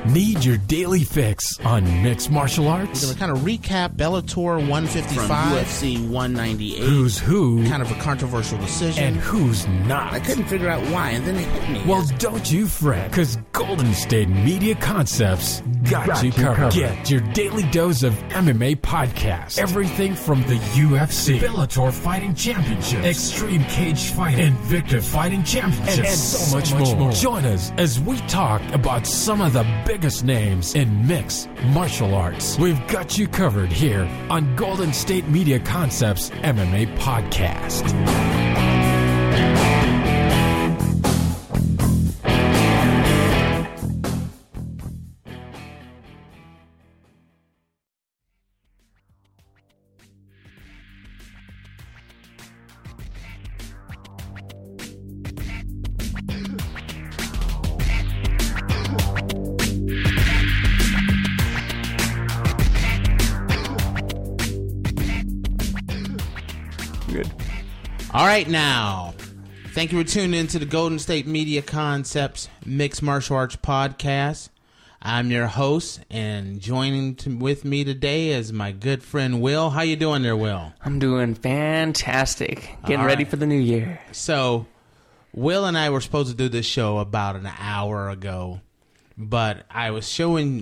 Need your daily fix on mixed martial arts? We're going to kind of recap Bellator 155. From UFC 198. Who's who? Kind of a controversial decision. And who's not? I couldn't figure out why, and then it hit me. Well, don't you fret, because Golden State Media Concepts got you covered. Get your daily dose of MMA podcasts. Everything from the UFC, Bellator Fighting Championship, Extreme Cage Fighting, Invicta Fighting Championship, and so much more. Join us as we talk about some of the biggest names in mixed martial arts. We've got you covered here on Golden State Media Concepts MMA Podcast. All right, now, thank you for tuning in to the Golden State Media Concepts Mixed Martial Arts Podcast. I'm your host, and joining with me today is my good friend Will. How you doing there, Will? I'm doing fantastic. Getting ready for the new year. So, Will and I were supposed to do this show about an hour ago, but I was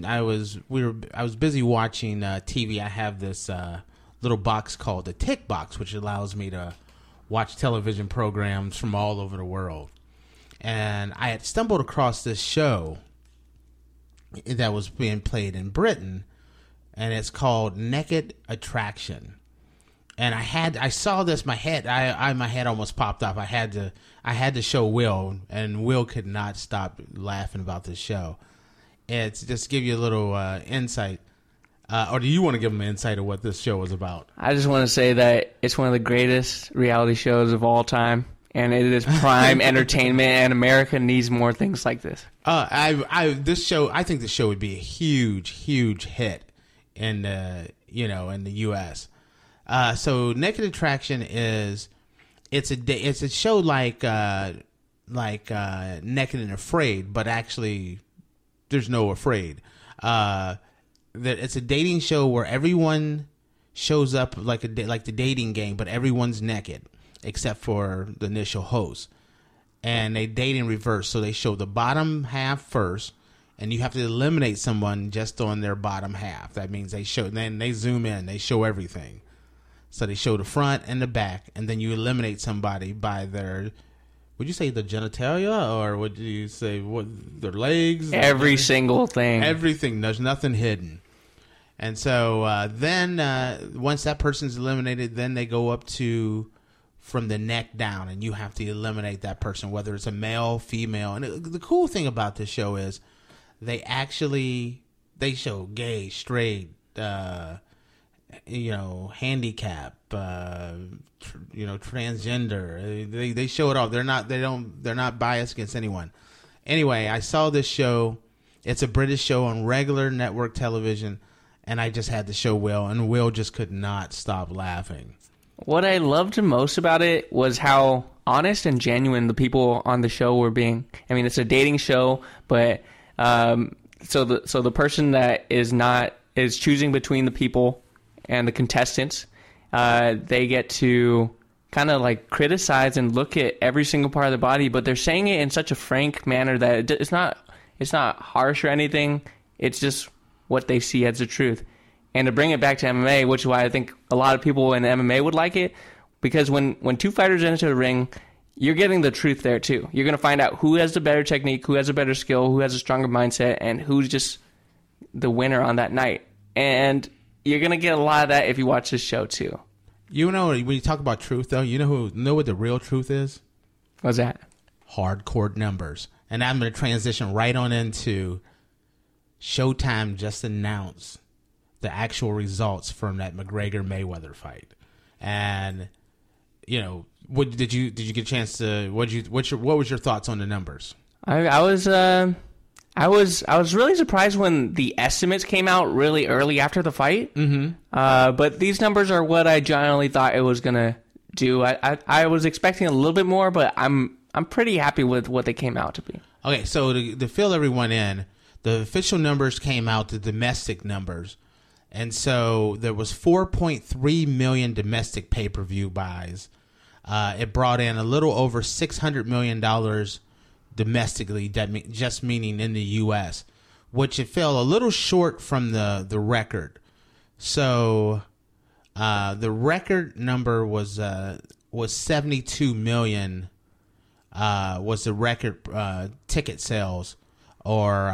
busy watching TV. I have this little box called the Tick Box, which allows me to watch television programs from all over the world. And I had stumbled across this show that was being played in Britain, and it's called Naked Attraction. And I saw this, my head almost popped off. I had to show Will, and Will could not stop laughing about this show. It's just to give you a little insight. Or do you want to give them an insight of what this show was about? I just want to say that it's one of the greatest reality shows of all time, and it is prime entertainment, and America needs more things like this. I think this show would be a huge hit in the U.S. So Naked Attraction it's a show like Naked and Afraid, but actually there's no afraid. That it's a dating show where everyone shows up like the dating game, but everyone's naked except for the initial host, and they date in reverse. So they show the bottom half first, and you have to eliminate someone just on their bottom half. That means then they zoom in, they show everything. So they show the front and the back, and then you eliminate somebody by their, would you say the genitalia, or would you say their legs? Every single thing. Everything. There's nothing hidden. And so then once that person's eliminated, then they go up to from the neck down, and you have to eliminate that person, whether it's a male, female. And the cool thing about this show is they show gay, straight, handicap, transgender. They show it all. They're not biased against anyone. Anyway, I saw this show. It's a British show on regular network television, and I just had to show Will, and Will just could not stop laughing. What I loved most about it was how honest and genuine the people on the show were being. I mean, it's a dating show, but so the person that is choosing between the people and the contestants, they get to kind of like criticize and look at every single part of the body, but they're saying it in such a frank manner that it's not harsh or anything. It's just what they see as the truth. And to bring it back to MMA, which is why I think a lot of people in MMA would like it, because when two fighters enter the ring, you're getting the truth there too. You're going to find out who has the better technique, who has a better skill, who has a stronger mindset, and who's just the winner on that night. And you're going to get a lot of that if you watch this show too. You know, when you talk about truth, though, you know what the real truth is? What's that? Hardcore numbers. And I'm going to transition right on into Showtime just announced the actual results from that McGregor-Mayweather fight. And, what did you get a chance to, what was your thoughts on the numbers? I was really surprised when the estimates came out really early after the fight. Mm-hmm. But these numbers are what I generally thought it was gonna do. I was expecting a little bit more, but I'm pretty happy with what they came out to be. Okay, so to fill everyone in, The official numbers came out, the domestic numbers. And so there was 4.3 million domestic pay-per-view buys. It brought in a little over $600 million domestically, just meaning in the U.S., which it fell a little short from the record. So the record number was 72 million. Was the record ticket sales, or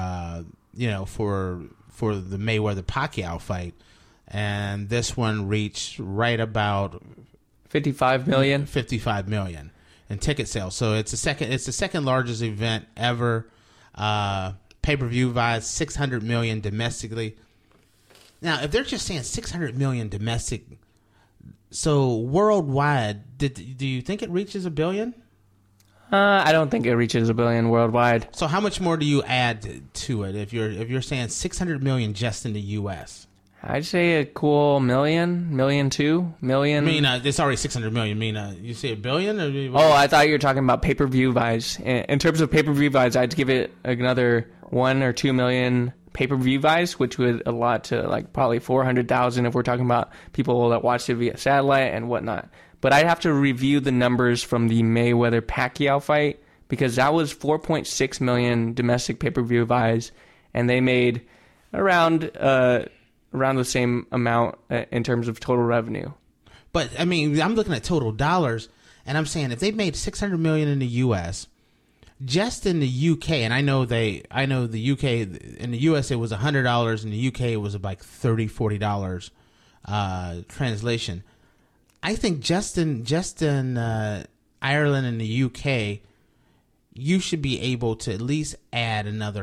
for the Mayweather-Pacquiao fight, and this one reached right about 55 million. 55 million in ticket sales. So it's the second largest event ever. Pay-per-view buys 600 million domestically. Now, if they're just saying 600 million domestic, so worldwide, do you think it reaches $1 billion? I don't think it reaches $1 billion worldwide. So how much more do you add to it if you're saying 600 million just in the U.S.? I'd say a cool million, 2 million. I mean, it's already 600 million. I mean, you say $1 billion? Or Oh, I thought you were talking about pay-per-view buys. In terms of pay-per-view buys, I'd give it another 1 or 2 million pay-per-view buys, which would allot to like probably 400,000 if we're talking about people that watch it via satellite and whatnot. But I'd have to review the numbers from the Mayweather-Pacquiao fight, because that was 4.6 million domestic pay-per-view buys, and they made around the same amount in terms of total revenue. But I mean, I'm looking at total dollars, and I'm saying if they made 600 million in the U.S., just in the UK, and I know the UK, in the US it was $100, in the UK it was like $30-40 translation. I think just in Ireland and the UK, you should be able to at least add another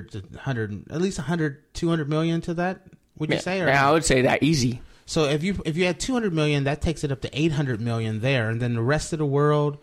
200 million to that. Would you say? Or? Yeah, I would say that easy. So if you add 200 million, that takes it up to 800 million there, and then the rest of the world.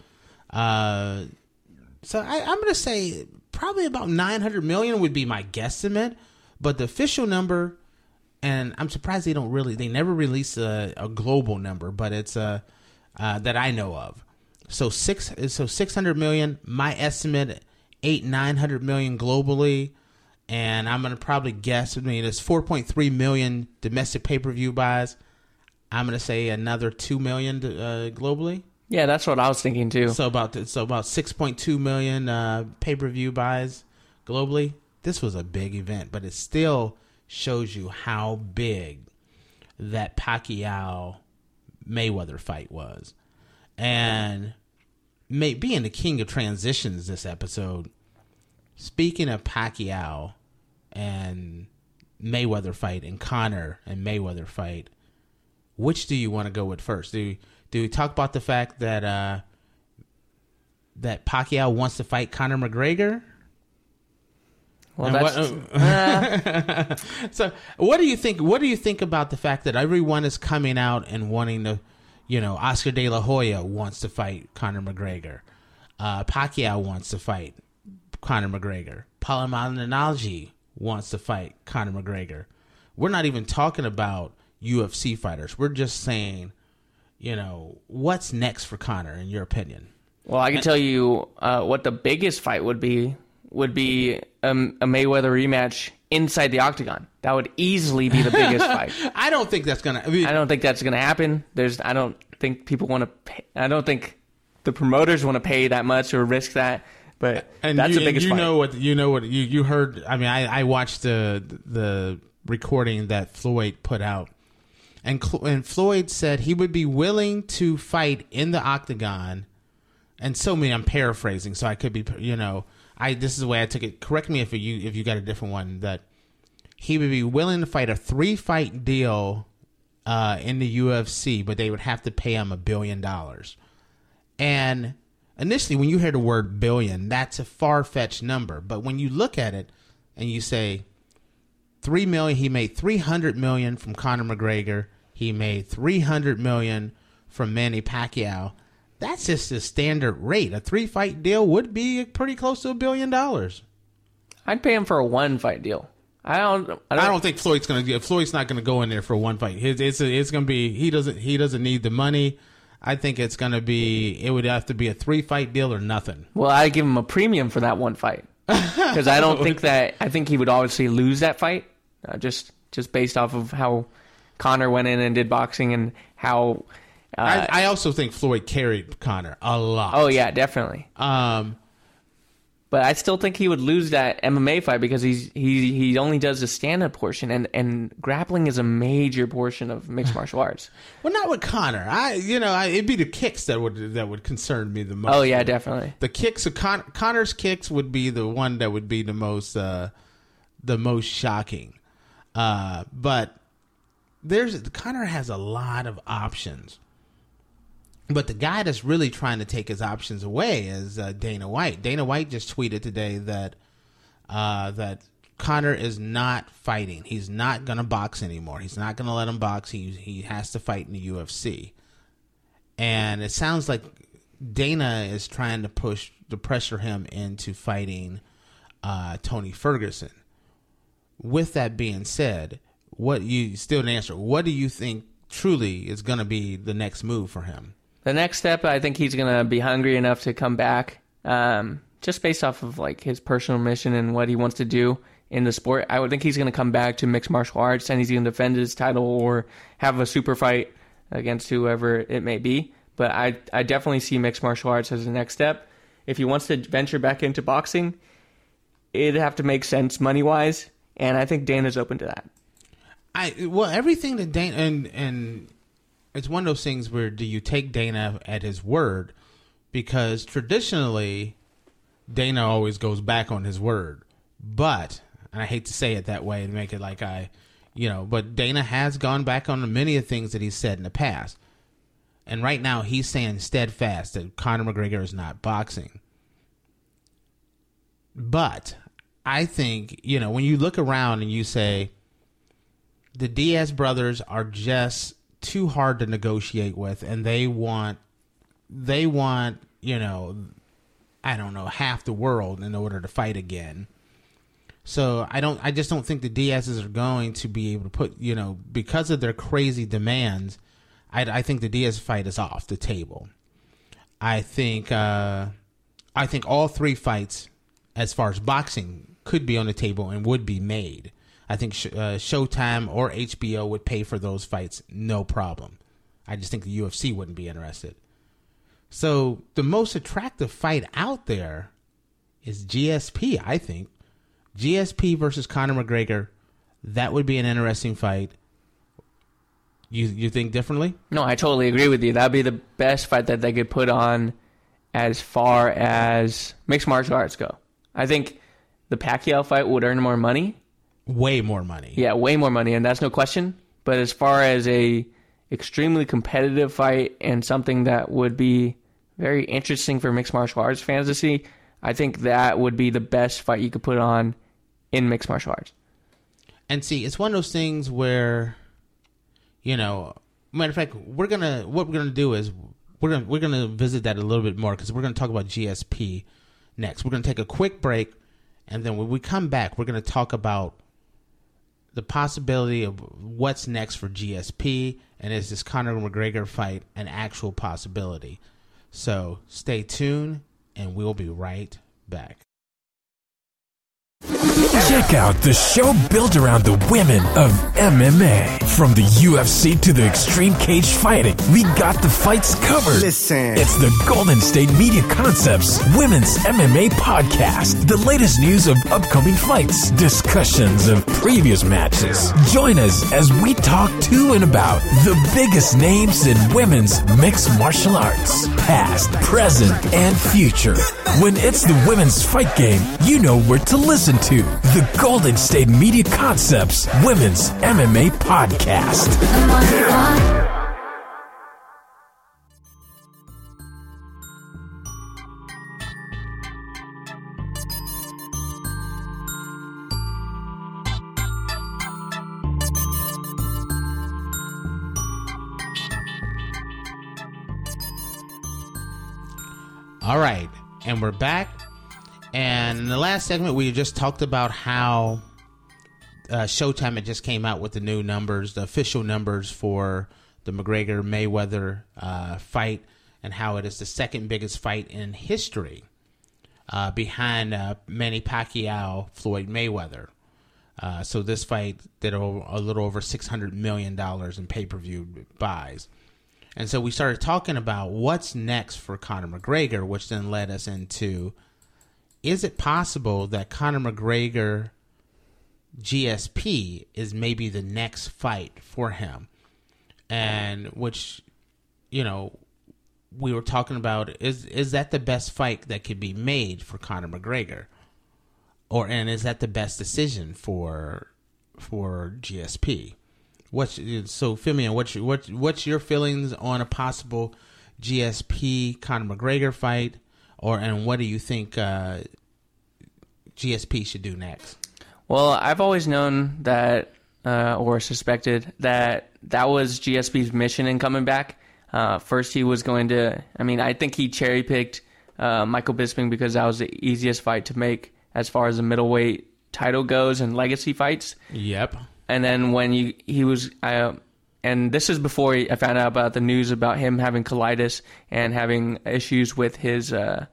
So I'm going to say probably about 900 million would be my guesstimate, but the official number, and I'm surprised they never release a global number, but it's that I know of. So 600 million, my estimate 900 million globally, and I'm going to probably guess. I mean, it's 4.3 million domestic pay-per-view buys. I'm going to say another 2 million globally. Yeah, that's what I was thinking too. So about 6.2 million pay-per-view buys globally. This was a big event, but it still shows you how big that Pacquiao Mayweather fight was. And being the king of transitions this episode, speaking of Pacquiao and Mayweather fight and Conor and Mayweather fight, which do you want to go with first? Do we talk about the fact that that Pacquiao wants to fight Conor McGregor? Well, so what do you think? What do you think about the fact that everyone is coming out and wanting to, Oscar De La Hoya wants to fight Conor McGregor, Pacquiao wants to fight Conor McGregor, Paulo Malignaggi wants to fight Conor McGregor. We're not even talking about UFC fighters. We're just saying, what's next for Conor in your opinion? Well, I can tell you what the biggest fight would be a Mayweather rematch inside the octagon. That would easily be the biggest fight. I don't think that's gonna. I don't think that's gonna happen. I don't think people want to pay. I don't think the promoters want to pay that much or risk that. But that's the biggest fight. You heard. I mean, I watched the recording that Floyd put out, and Floyd said he would be willing to fight in the octagon. And I'm paraphrasing, so I could be, this is the way I took it. Correct me if you got a different one. That he would be willing to fight a 3-fight deal in the UFC, but they would have to pay him $1 billion. And initially, when you hear the word billion, that's a far-fetched number. But when you look at it and you say $3 million, he made $300 million from Conor McGregor. He made $300 million from Manny Pacquiao. That's just a standard rate. A 3-fight deal would be pretty close to $1 billion. I'd pay him for a 1-fight deal. I don't think Floyd's going to. Floyd's not going to go in there for a 1 fight. It's going to be. He doesn't need the money. I think it's going to be. It would have to be a 3-fight deal or nothing. Well, I give him a premium for that 1 fight. because I don't think that. I think he would obviously lose that fight, just based off of how Conor went in and did boxing and how. I also think Floyd carried Conor a lot. Oh yeah, definitely. But I still think he would lose that MMA fight because he only does the stand-up portion, and grappling is a major portion of mixed martial arts. Well, not with Conor. It'd be the kicks that would concern me the most. Oh yeah, definitely. The kicks of Conor's kicks would be the one that would be the most shocking. But Conor has a lot of options. But the guy that's really trying to take his options away is Dana White. Dana White just tweeted today that Conor is not fighting. He's not going to box anymore. He's not going to let him box. He has to fight in the UFC. And it sounds like Dana is trying to pressure him into fighting Tony Ferguson. With that being said, what do you think truly is going to be the next move for him? The next step, I think he's going to be hungry enough to come back, just based off of like his personal mission and what he wants to do in the sport. I would think he's going to come back to mixed martial arts, and he's going to defend his title or have a super fight against whoever it may be. But I definitely see mixed martial arts as the next step. If he wants to venture back into boxing, it'd have to make sense money-wise, and I think Dana's open to that. Everything that Dana and it's one of those things where do you take Dana at his word? Because traditionally, Dana always goes back on his word. But, and I hate to say it that way and make it like but Dana has gone back on many of things that he said in the past. And right now, he's saying steadfast that Conor McGregor is not boxing. But I think, when you look around and you say, the Diaz brothers are just too hard to negotiate with, and they want half the world in order to fight again. So I just don't think the Diaz's are going to be able to put, because of their crazy demands, I think the Diaz fight is off the table. I think all three fights, as far as boxing, could be on the table and would be made. I think Showtime or HBO would pay for those fights, no problem. I just think the UFC wouldn't be interested. So the most attractive fight out there is GSP, I think. GSP versus Conor McGregor, that would be an interesting fight. You think differently? No, I totally agree with you. That would be the best fight that they could put on as far as mixed martial arts go. I think the Pacquiao fight would earn more money. Way more money. Yeah, way more money, and that's no question. But as far as a extremely competitive fight and something that would be very interesting for mixed martial arts fans to see, I think that would be the best fight you could put on in mixed martial arts. And see, it's one of those things where, matter of fact, what we're gonna do is we're gonna visit that a little bit more because we're gonna talk about GSP next. We're gonna take a quick break, and then when we come back, we're gonna talk about the possibility of what's next for GSP, and is this Conor McGregor fight an actual possibility? So stay tuned, and we'll be right back. Check out the show built around the women of MMA. From the UFC to the Extreme Cage Fighting, we got the fights covered. Listen. It's the Golden State Media Concepts Women's MMA Podcast. The latest news of upcoming fights, discussions of previous matches. Join us as we talk to and about the biggest names in women's mixed martial arts, past, present, and future. When it's the women's fight game, you know where to listen to. The Golden State Media Concepts Women's MMA Podcast. All right, and we're back. And in the last segment, we just talked about how Showtime had just came out with the new numbers, the official numbers for the McGregor-Mayweather fight, and how it is the second biggest fight in history behind Manny Pacquiao, Floyd Mayweather. So this fight did a little over $600 million in pay-per-view buys. And so we started talking about what's next for Conor McGregor, which then led us into, is it possible that Conor McGregor GSP is maybe the next fight for him? And which, you know, we were talking about, is that the best fight that could be made for Conor McGregor? And is that the best decision for GSP? So fill me in. What's your feelings on a possible GSP Conor McGregor fight, and what do you think GSP should do next? Well, I've always known that, or suspected that was GSP's mission in coming back. First, he was going to. I mean, I think he cherry picked Michael Bisping because that was the easiest fight to make as far as the middleweight title goes and legacy fights. Yep. And then when he was, and this is before I found out about the news about him having colitis and having issues with his, just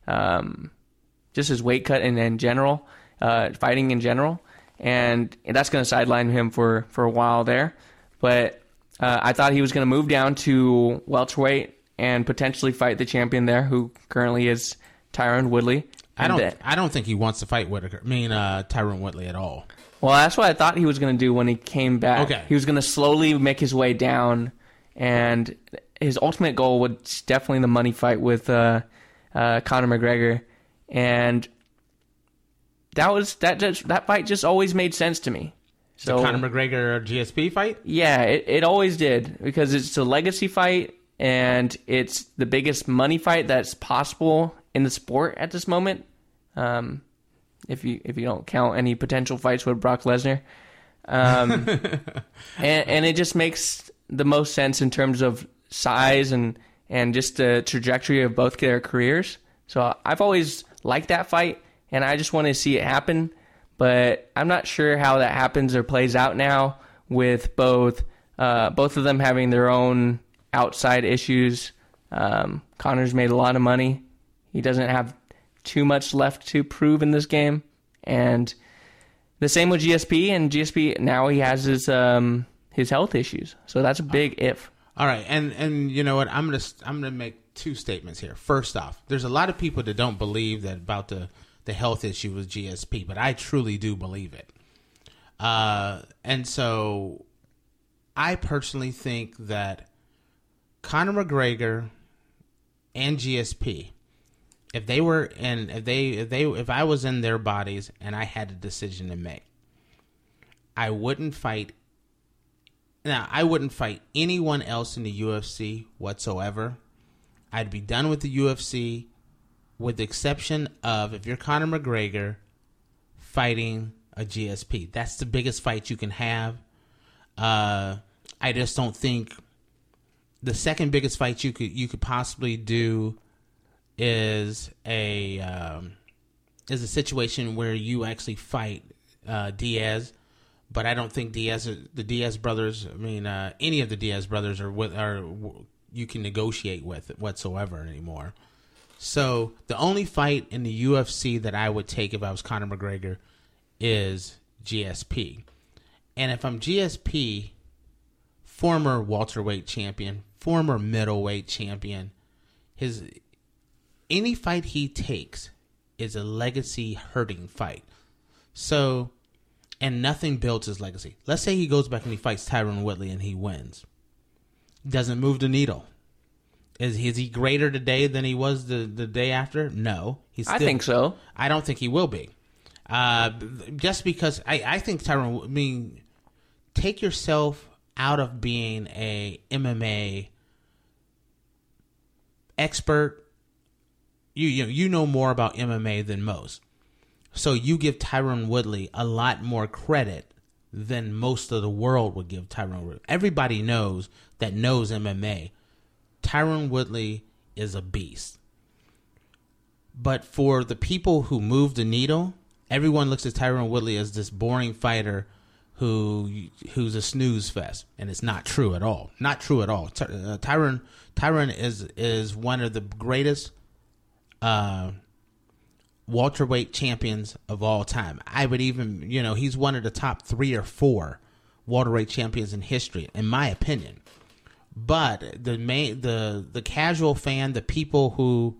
his weight cut and in general, fighting in general, and that's going to sideline him for a while there. But I thought he was going to move down to welterweight and potentially fight the champion there, who currently is Tyron Woodley. I don't think he wants to fight Tyron Woodley at all. Well, that's what I thought he was going to do when he came back. Okay. He was going to slowly make his way down, and his ultimate goal was definitely the money fight with Conor McGregor, and that fight just always made sense to me. So the Conor McGregor GSP fight? Yeah, it always did, because it's a legacy fight, and it's the biggest money fight that's possible in the sport at this moment. If you don't count any potential fights with Brock Lesnar, and it just makes the most sense in terms of size and just the trajectory of both their careers. So I've always liked that fight, and I just want to see it happen. But I'm not sure how that happens or plays out now with both of them having their own outside issues. Conor's made a lot of money. He doesn't have too much left to prove in this game, and the same with GSP. And GSP now he has his health issues, so that's a big if. All right, and you know what? I'm gonna make two statements here. First off, there's a lot of people that don't believe that about the health issue with GSP, but I truly do believe it. And so I personally think that Conor McGregor and GSP, if I was in their bodies and I had a decision to make, I wouldn't fight. Now, I wouldn't fight anyone else in the UFC whatsoever. I'd be done with the UFC, with the exception of if you're Conor McGregor fighting a GSP. That's the biggest fight you can have. I just don't think the second biggest fight you could possibly do is a situation where you actually fight Diaz, but I don't think the Diaz brothers. I mean, any of the Diaz brothers are you can negotiate with whatsoever anymore. So the only fight in the UFC that I would take if I was Conor McGregor is GSP, and if I'm GSP, former welterweight champion, former middleweight champion, any fight he takes is a legacy hurting fight. So, and nothing builds his legacy. Let's say he goes back and he fights Tyron Woodley and he wins. Doesn't move the needle. Is he greater today than he was the day after? No. I think so. I don't think he will be. Just because I think Tyron, I mean, take yourself out of being a MMA expert. You know more about MMA than most. So you give Tyron Woodley a lot more credit than most of the world would give Tyron Woodley. Everybody knows MMA. Tyron Woodley is a beast. But for the people who move the needle, everyone looks at Tyron Woodley as this boring fighter who's a snooze fest, and it's not true at all. Not true at all. Tyron is one of the greatest welterweight champions of all time. I would even, he's one of the top 3 or 4 welterweight champions in history, in my opinion. But the casual fan, the people who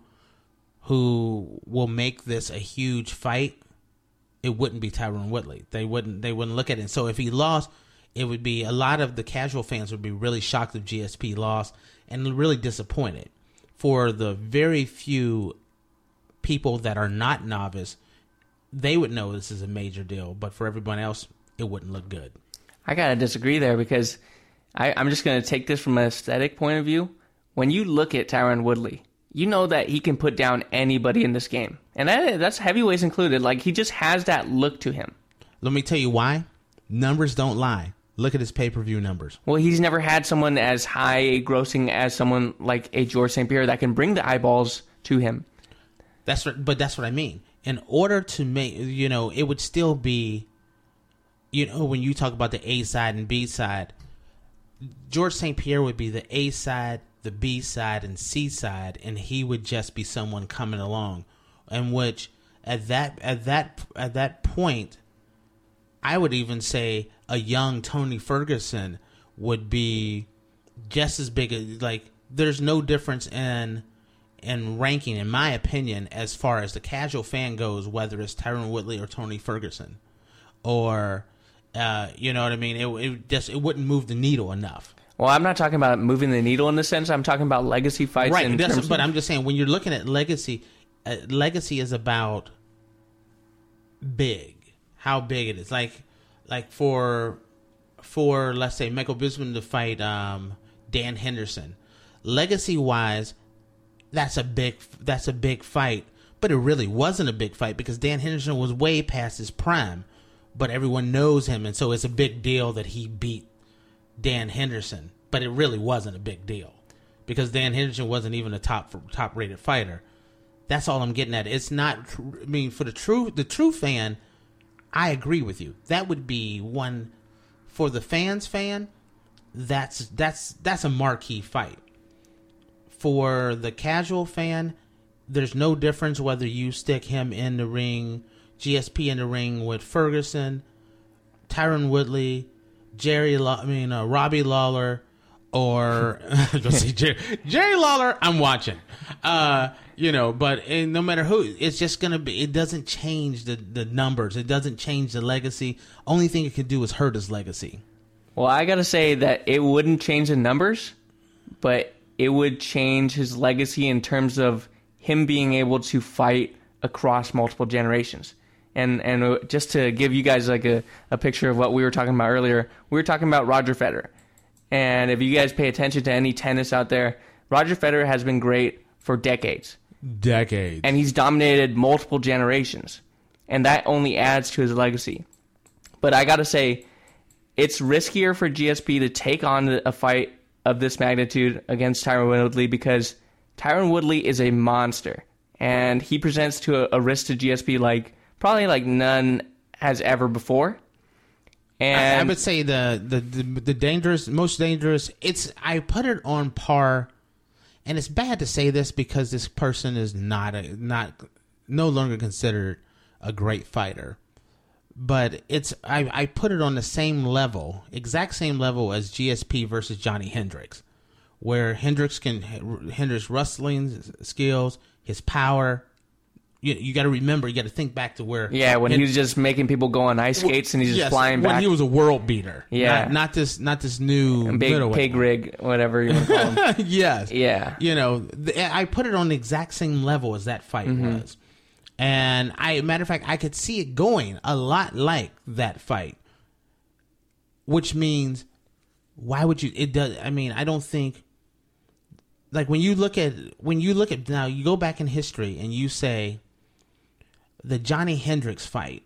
will make this a huge fight, it wouldn't be Tyron Woodley. They wouldn't look at it. So if he lost, it would be, a lot of the casual fans would be really shocked if GSP lost and really disappointed. For the very few people that are not novice, they would know this is a major deal, but for everyone else, it wouldn't look good. I gotta disagree there, because I'm just gonna take this from an aesthetic point of view. When you look at Tyron Woodley, you know that he can put down anybody in this game, and that's heavyweights included. Like, he just has that look to him. Let me tell you why. Numbers don't lie. Look at his pay-per-view numbers. Well, he's never had someone as high grossing as someone like a George St. Pierre that can bring the eyeballs to him. But that's what I mean. In order to make, it would still be, when you talk about the A side and B side, George St. Pierre would be the A side, the B side, and C side, and he would just be someone coming along, in which at that point, I would even say a young Tony Ferguson would be just as big. Like, there's no difference in ranking, in my opinion, as far as the casual fan goes, whether it's Tyron Woodley or Tony Ferguson, or you know what I mean. It wouldn't move the needle enough. Well, I'm not talking about moving the needle in the sense. I'm talking about legacy fights. Right, but I'm just saying, when you're looking at legacy, legacy is about big. How big it is. Like for let's say Michael Bisping to fight Dan Henderson, legacy wise, that's a big fight. But it really wasn't a big fight because Dan Henderson was way past his prime, but everyone knows him, and so it's a big deal that he beat Dan Henderson. But it really wasn't a big deal because Dan Henderson wasn't even a top rated fighter. That's all I'm getting at. It's not. I mean, for the true fan, I agree with you. That would be one for the fan. That's a marquee fight. For the casual fan, there's no difference whether you stick him in the ring, GSP in the ring with Ferguson, Tyron Woodley, Robbie Lawler, or Jerry Lawler. I'm watching. But no matter who, it's just gonna be. It doesn't change the numbers. It doesn't change the legacy. Only thing it can do is hurt his legacy. Well, I gotta say that it wouldn't change the numbers, but it would change his legacy in terms of him being able to fight across multiple generations. And just to give you guys like a picture of what we were talking about earlier, we were talking about Roger Federer. And if you guys pay attention to any tennis out there, Roger Federer has been great for decades. And he's dominated multiple generations. And that only adds to his legacy. But I got to say, it's riskier for GSP to take on a fight of this magnitude against Tyron Woodley because Tyron Woodley is a monster. And he presents to a risk to GSP probably like none has ever before. And I would say the most dangerous. I put it on par, and it's bad to say this because this person is no longer considered a great fighter, but I put it on the same level, exact same level as GSP versus Johnny Hendricks, where Hendricks wrestling skills, his power. You got to remember, you got to think back to where... Yeah, when he was just making people go on ice skates and he's just flying back. When he was a world beater. Yeah. Not this new... Big pig rig, whatever you want to call him. Yes. Yeah. I put it on the exact same level as that fight was. And matter of fact, I could see it going a lot like that fight. Which means, why would you... It does. I mean, I don't think... Like, when you look at... Now, you go back in history and you say... The Johnny Hendricks fight,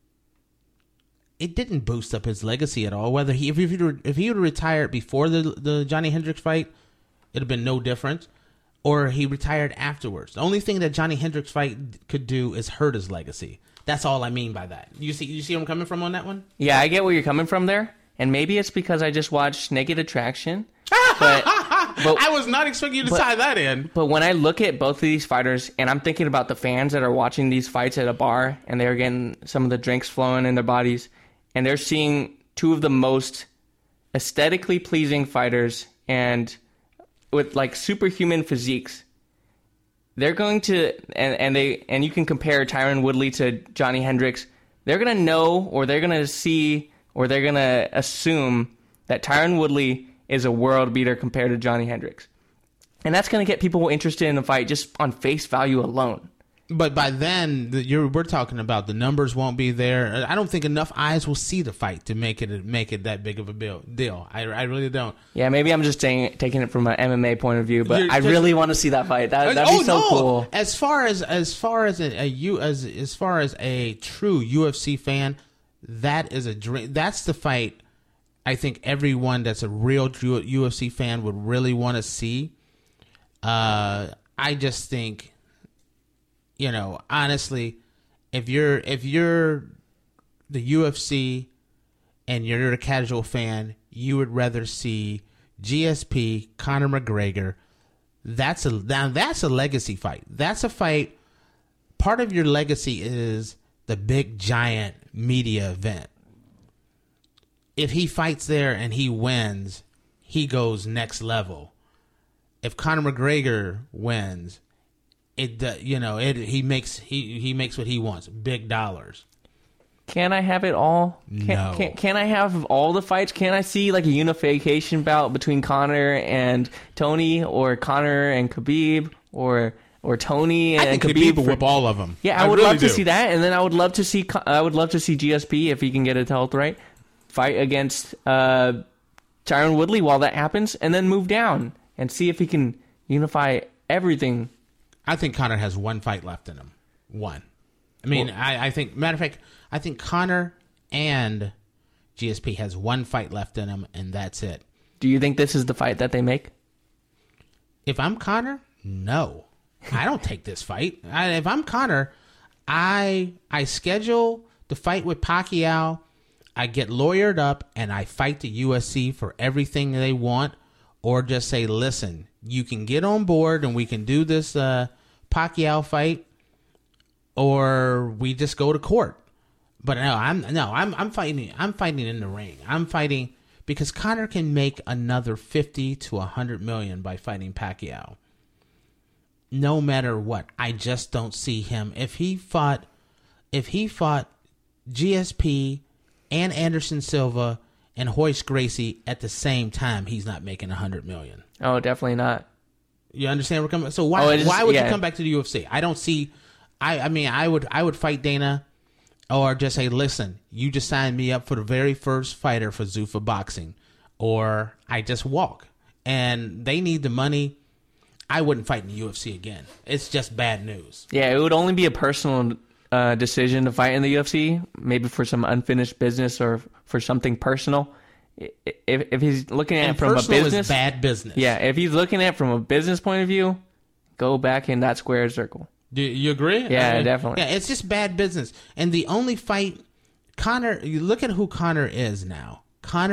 it didn't boost up his legacy at all. Whether if he would have retired before the Johnny Hendricks fight, it'd have been no difference. Or he retired afterwards. The only thing that Johnny Hendricks fight could do is hurt his legacy. That's all I mean by that. You see where I'm coming from on that one? Yeah, I get where you're coming from there. And maybe it's because I just watched Naked Attraction. But I was not expecting you to tie that in. But when I look at both of these fighters, and I'm thinking about the fans that are watching these fights at a bar, and they're getting some of the drinks flowing in their bodies, and they're seeing two of the most aesthetically pleasing fighters and with like superhuman physiques. They're going to, and you can compare Tyron Woodley to Johnny Hendricks. They're going to know, or they're going to see, or they're going to assume that Tyron Woodley is a world beater compared to Johnny Hendricks. And that's going to get people interested in the fight just on face value alone. But by then, we're talking about the numbers won't be there. I don't think enough eyes will see the fight to make it that big of a deal. I really don't. Yeah, maybe I'm just taking it from an MMA point of view, but I really want to see that fight. That'd be so cool. As far as a true UFC fan, that is a dream. That's the fight I think everyone that's a real UFC fan would really want to see. I just think, honestly, if you're the UFC and you're a casual fan, you would rather see GSP, Conor McGregor. That's a legacy fight. That's a fight. Part of your legacy is the big giant media event. If he fights there and he wins, he goes next level. If Conor McGregor wins, he makes what he wants, big dollars. Can I have it all? No. Can I have all the fights? Can I see like a unification bout between Conor and Tony, or Conor and Khabib, or Tony and Khabib will whip all of them? Yeah, I would love to see that, and then I would love to see GSP, if he can get his health right, fight against Tyron Woodley while that happens, and then move down and see if he can unify everything. I think Conor has one fight left in him. One. I mean, I think, matter of fact, I think Conor and GSP has one fight left in him, and that's it. Do you think this is the fight that they make? If I'm Conor, no. I don't take this fight. If I'm Conor, I schedule the fight with Pacquiao. I get lawyered up, and I fight the UFC for everything they want, or just say, listen, you can get on board and we can do this Pacquiao fight, or we just go to court. But I'm fighting in the ring. I'm fighting because Conor can make another 50 to 100 million by fighting Pacquiao. No matter what, I just don't see him. If he fought GSP and Anderson Silva and Royce Gracie at the same time, he's not making 100 million. Oh, definitely not. You understand where we're coming? So why would you come back to the UFC? I don't see. I mean, I would fight Dana, or just say, listen, you just signed me up for the very first fighter for Zuffa Boxing, or I just walk. And they need the money. I wouldn't fight in the UFC again. It's just bad news. Yeah, it would only be a personal decision to fight in the UFC, maybe for some unfinished business or for something personal. If he's looking at it from a business, is bad business. Yeah, if he's looking at it from a business point of view, go back in that square circle. Do you agree? Yeah, definitely. Yeah, it's just bad business. And the only fight, Conor, you look at who Conor is now.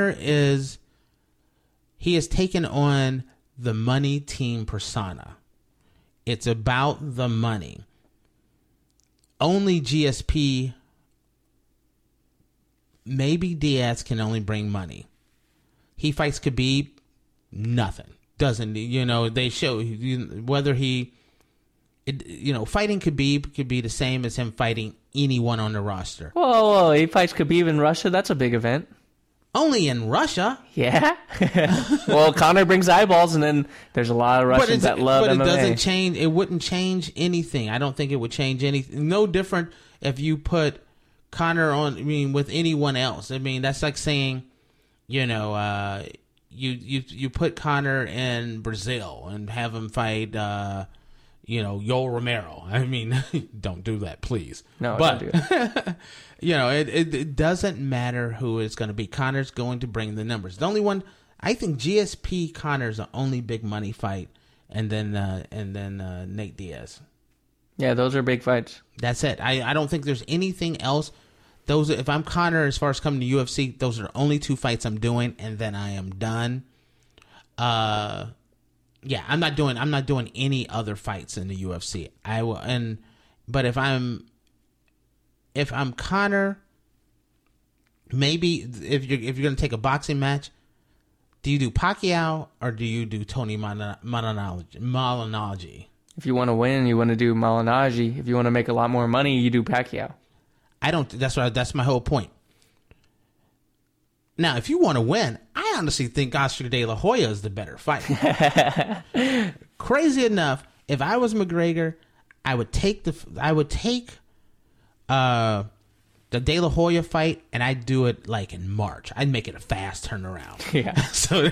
He has taken on the money team persona. It's about the money. Only GSP, maybe Diaz, can only bring money. He fights Khabib, nothing. Doesn't, they show whether fighting Khabib could be the same as him fighting anyone on the roster. Whoa, he fights Khabib in Russia? That's a big event. Only in Russia. Yeah. Well, Conor brings eyeballs, and then there's a lot of Russians that love MMA. But it doesn't change. It wouldn't change anything. I don't think it would change anything. No different if you put Conor on, with anyone else. I mean, that's like saying, you put Conor in Brazil and have him fight, Yoel Romero. I mean, don't do that, please. No, but, don't do it. It doesn't matter who it's going to be. Conor's going to bring the numbers. The only one, I think GSP Conor's the only big money fight, and then Nate Diaz. Yeah, those are big fights. That's it. I don't think there's anything else. If I'm Conor, as far as coming to UFC, those are the only two fights I'm doing, and then I am done. Yeah, I'm not doing any other fights in the UFC. But if I'm Conor, maybe if you're gonna take a boxing match, do you do Pacquiao or do you do Tony Malignaggi? If you want to win, you want to do Malignaggi. If you want to make a lot more money, you do Pacquiao. That's my whole point. Now, if you want to win, I honestly think Oscar De La Hoya is the better fighter. Crazy enough, if I was McGregor, I would take the De La Hoya fight and I'd do it like in March. I'd make it a fast turnaround. Yeah. so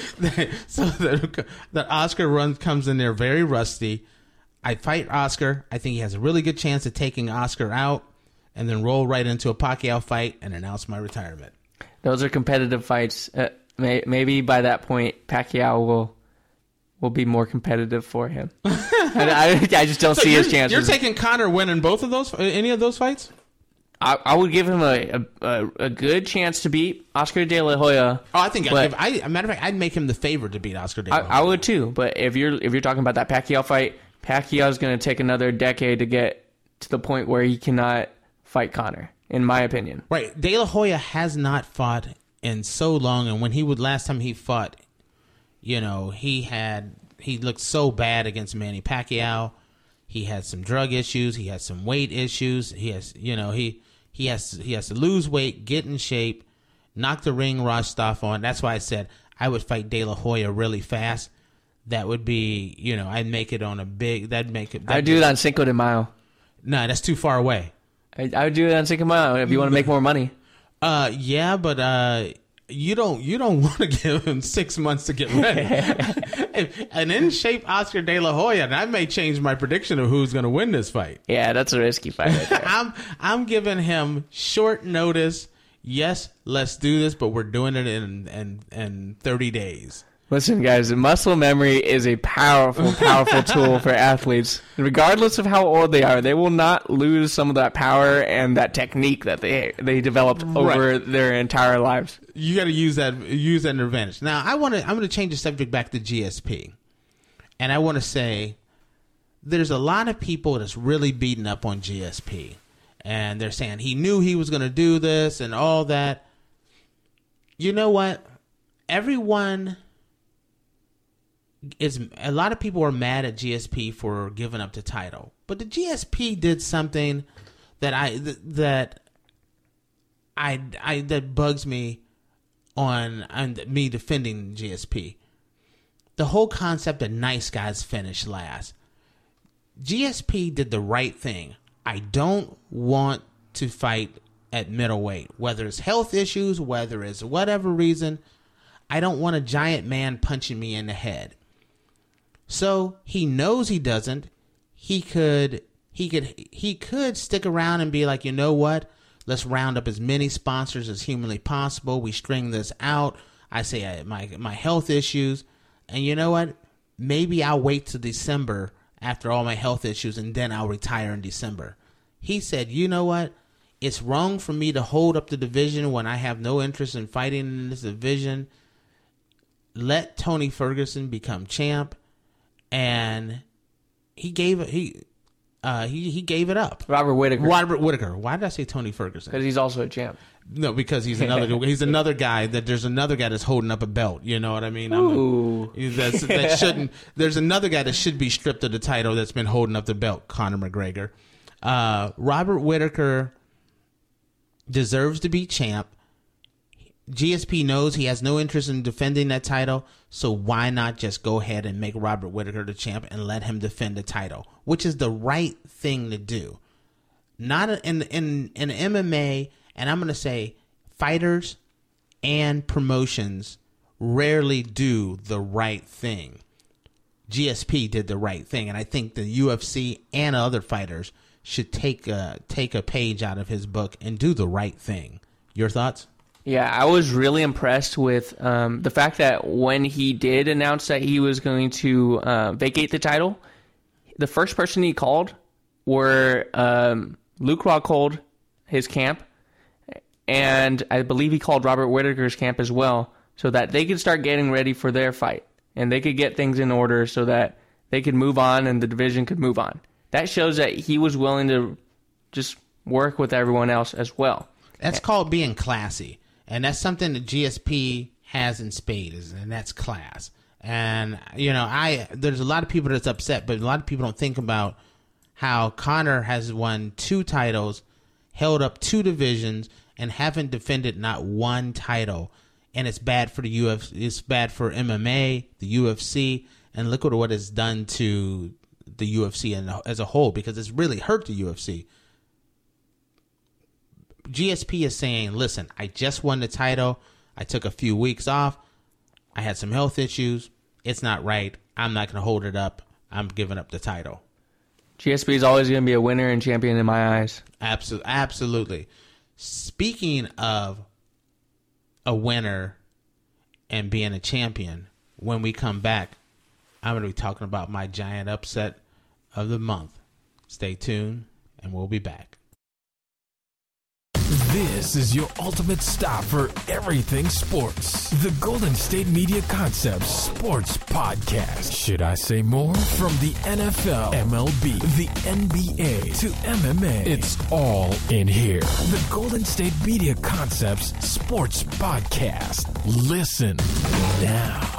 that Oscar comes in there very rusty. I'd fight Oscar. I think he has a really good chance of taking Oscar out, and then roll right into a Pacquiao fight and announce my retirement. Those are competitive fights. Maybe by that point, Pacquiao will be more competitive for him. I just don't see his chances. You're taking Conor winning any of those fights? I would give him a good chance to beat Oscar De La Hoya. Oh, I think a matter of fact, I'd make him the favorite to beat Oscar De La Hoya. I would too, but if you're talking about that Pacquiao fight, Pacquiao's going to take another decade to get to the point where he cannot fight Conor, in my opinion. Right. De La Hoya has not fought in so long, and when last time he fought, he looked so bad against Manny Pacquiao. He had some drug issues. He had some weight issues. He has to lose weight, get in shape, knock the ring rust off on. That's why I said I would fight De La Hoya really fast. That would be, I'd make it on a big. I'd do it on Cinco de Mayo. No, that's too far away. I would do it on Cinco de Mayo if you want to make more money. Yeah, but you don't want to give him 6 months to get ready. An in shape Oscar De La Hoya, and I may change my prediction of who's going to win this fight. Yeah, that's a risky fight right there. I'm giving him short notice. Yes, let's do this, but we're doing it in 30 days. Listen, guys, muscle memory is a powerful, powerful tool for athletes. Regardless of how old they are, they will not lose some of that power and that technique that they developed over their entire lives. You got to use that advantage. Now, I'm going to change the subject back to GSP, and I want to say there's a lot of people that's really beating up on GSP, and they're saying he knew he was going to do this and all that. You know what? A lot of people are mad at GSP for giving up the title, but the GSP did something that bugs me on me defending GSP. The whole concept of nice guys finish last. GSP did the right thing. I don't want to fight at middleweight, whether it's health issues, whether it's whatever reason. I don't want a giant man punching me in the head. So he knows he doesn't. He could stick around and be like, you know what? Let's round up as many sponsors as humanly possible. We string this out. I say my health issues, and you know what? Maybe I'll wait till December after all my health issues, and then I'll retire in December. He said, you know what? It's wrong for me to hold up the division when I have no interest in fighting in this division. Let Tony Ferguson become champ. And he gave it up. Robert Whittaker. Why did I say Tony Ferguson? Because he's also a champ. No, because he's another guy there's another guy that's holding up a belt. You know what I mean? There's another guy that should be stripped of the title that's been holding up the belt. Conor McGregor. Robert Whittaker deserves to be champ. GSP knows he has no interest in defending that title, so why not just go ahead and make Robert Whittaker the champ and let him defend the title, which is the right thing to do. Not in MMA, and I'm going to say fighters and promotions rarely do the right thing. GSP did the right thing, and I think the UFC and other fighters should take a page out of his book and do the right thing. Your thoughts? Yeah, I was really impressed with the fact that when he did announce that he was going to vacate the title, the first person he called were Luke Rockhold, his camp, and I believe he called Robert Whittaker's camp as well, so that they could start getting ready for their fight. and they could get things in order so that they could move on and the division could move on. That shows that he was willing to just work with everyone else as well. That's called being classy. And that's something that GSP has in spades, and that's class. And, there's a lot of people that's upset, but a lot of people don't think about how Conor has won 2 titles, held up 2 divisions, and haven't defended not 1 title. And it's bad for the UFC. It's bad for MMA, the UFC, and look at what it's done to the UFC as a whole, because it's really hurt the UFC. GSP is saying, listen, I just won the title. I took a few weeks off. I had some health issues. It's not right. I'm not going to hold it up. I'm giving up the title. GSP is always going to be a winner and champion in my eyes. Absolutely. Speaking of a winner and being a champion, when we come back, I'm going to be talking about my giant upset of the month. Stay tuned, and we'll be back. This is your ultimate stop for everything sports. The Golden State Media Concepts Sports Podcast. Should I say more? From the NFL, MLB, the NBA to MMA, it's all in here. The Golden State Media Concepts Sports Podcast. Listen now.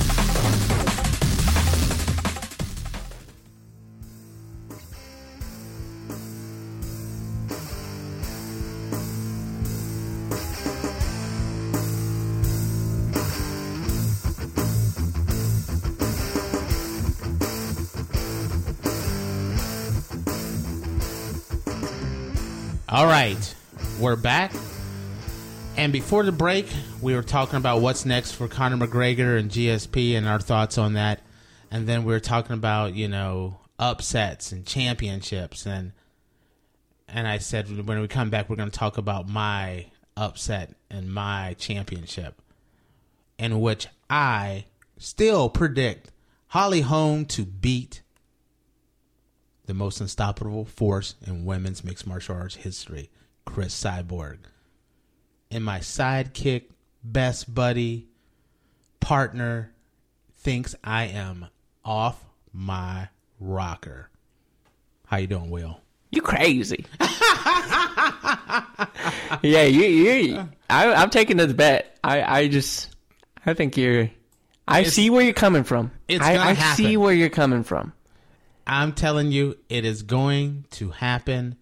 All right, we're back. And before the break, we were talking about what's next for Conor McGregor and GSP and our thoughts on that. And then we were talking about, upsets and championships. And I said, when we come back, we're going to talk about my upset and my championship, in which I still predict Holly Holm to beat the most unstoppable force in women's mixed martial arts history, Cris Cyborg. And my sidekick, best buddy, partner, thinks I am off my rocker. How you doing, Will? You crazy. Yeah, I'm taking this bet. I think you're... I see where you're coming from. I see where you're coming from. I'm telling you, it is going to happen.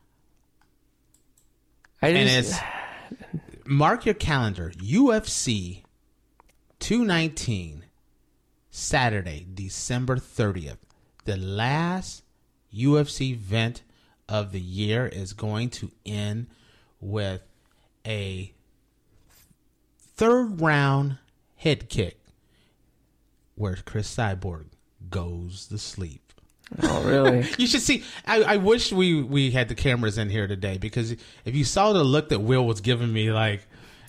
Mark your calendar. UFC 219, Saturday, December 30th. The last UFC event of the year is going to end with a 3rd round head kick where Cris Cyborg goes to sleep. Oh, really? You should see. I wish we had the cameras in here today, because if you saw the look that Will was giving me, like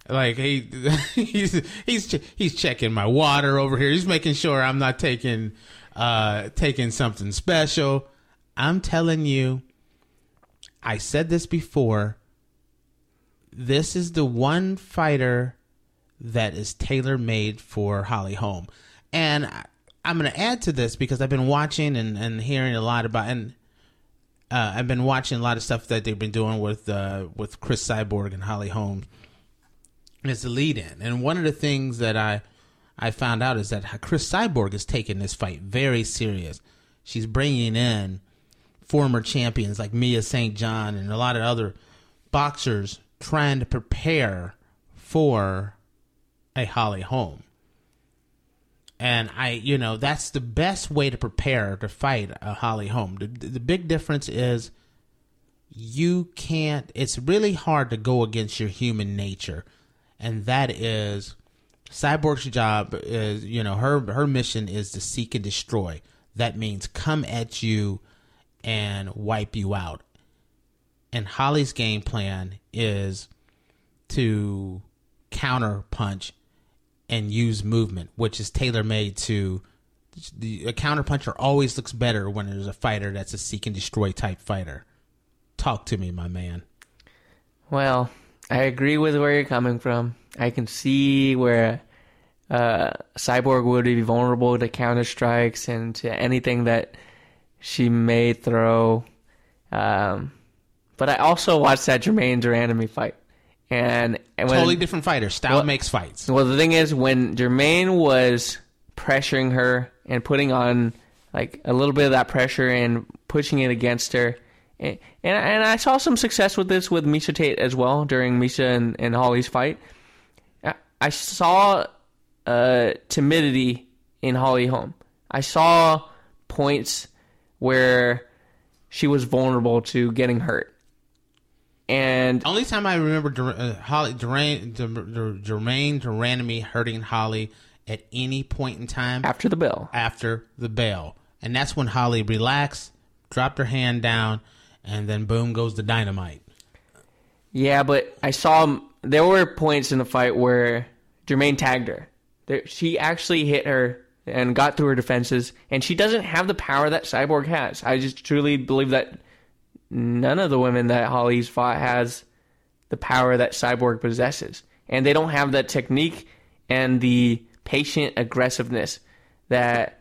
he's checking my water over here. He's making sure I'm not taking something special. I'm telling you, I said this before. This is the one fighter that is tailor-made for Holly Holm, and I'm going to add to this because I've been watching and hearing a lot about, and I've been watching a lot of stuff that they've been doing with Cris Cyborg and Holly Holm as the lead-in. And one of the things that I found out is that Cris Cyborg is taking this fight very serious. She's bringing in former champions like Mia St. John and a lot of other boxers trying to prepare for a Holly Holm. And that's the best way to prepare to fight a Holly Holm. The big difference is it's really hard to go against your human nature. And that is, Cyborg's job is, her mission is to seek and destroy. That means come at you and wipe you out. And Holly's game plan is to counter punch and use movement, which is tailor-made to a counterpuncher. Always looks better when there's a fighter that's a seek and destroy type fighter. Talk to me, my man. Well, I agree with where you're coming from. I can see where Cyborg would be vulnerable to counter strikes and to anything that she may throw. But I also watched that Jermaine Durandamy fight. And when, totally different fighter. Style makes fights. Well, the thing is, when Jermaine was pressuring her and putting on like a little bit of that pressure and pushing it against her, and I saw some success with this with Miesha Tate as well during Miesha and Holly's fight. I saw timidity in Holly Holm. I saw points where she was vulnerable to getting hurt. And only time I remember Jermaine Durandamy hurting Holly at any point in time after the bell. And that's when Holly relaxed, dropped her hand down, and then boom goes the dynamite. Yeah, but I saw there were points in the fight where Jermaine tagged her. She actually hit her and got through her defenses, and she doesn't have the power that Cyborg has. I just truly believe that none of the women that Holly's fought has the power that Cyborg possesses. And they don't have that technique and the patient aggressiveness that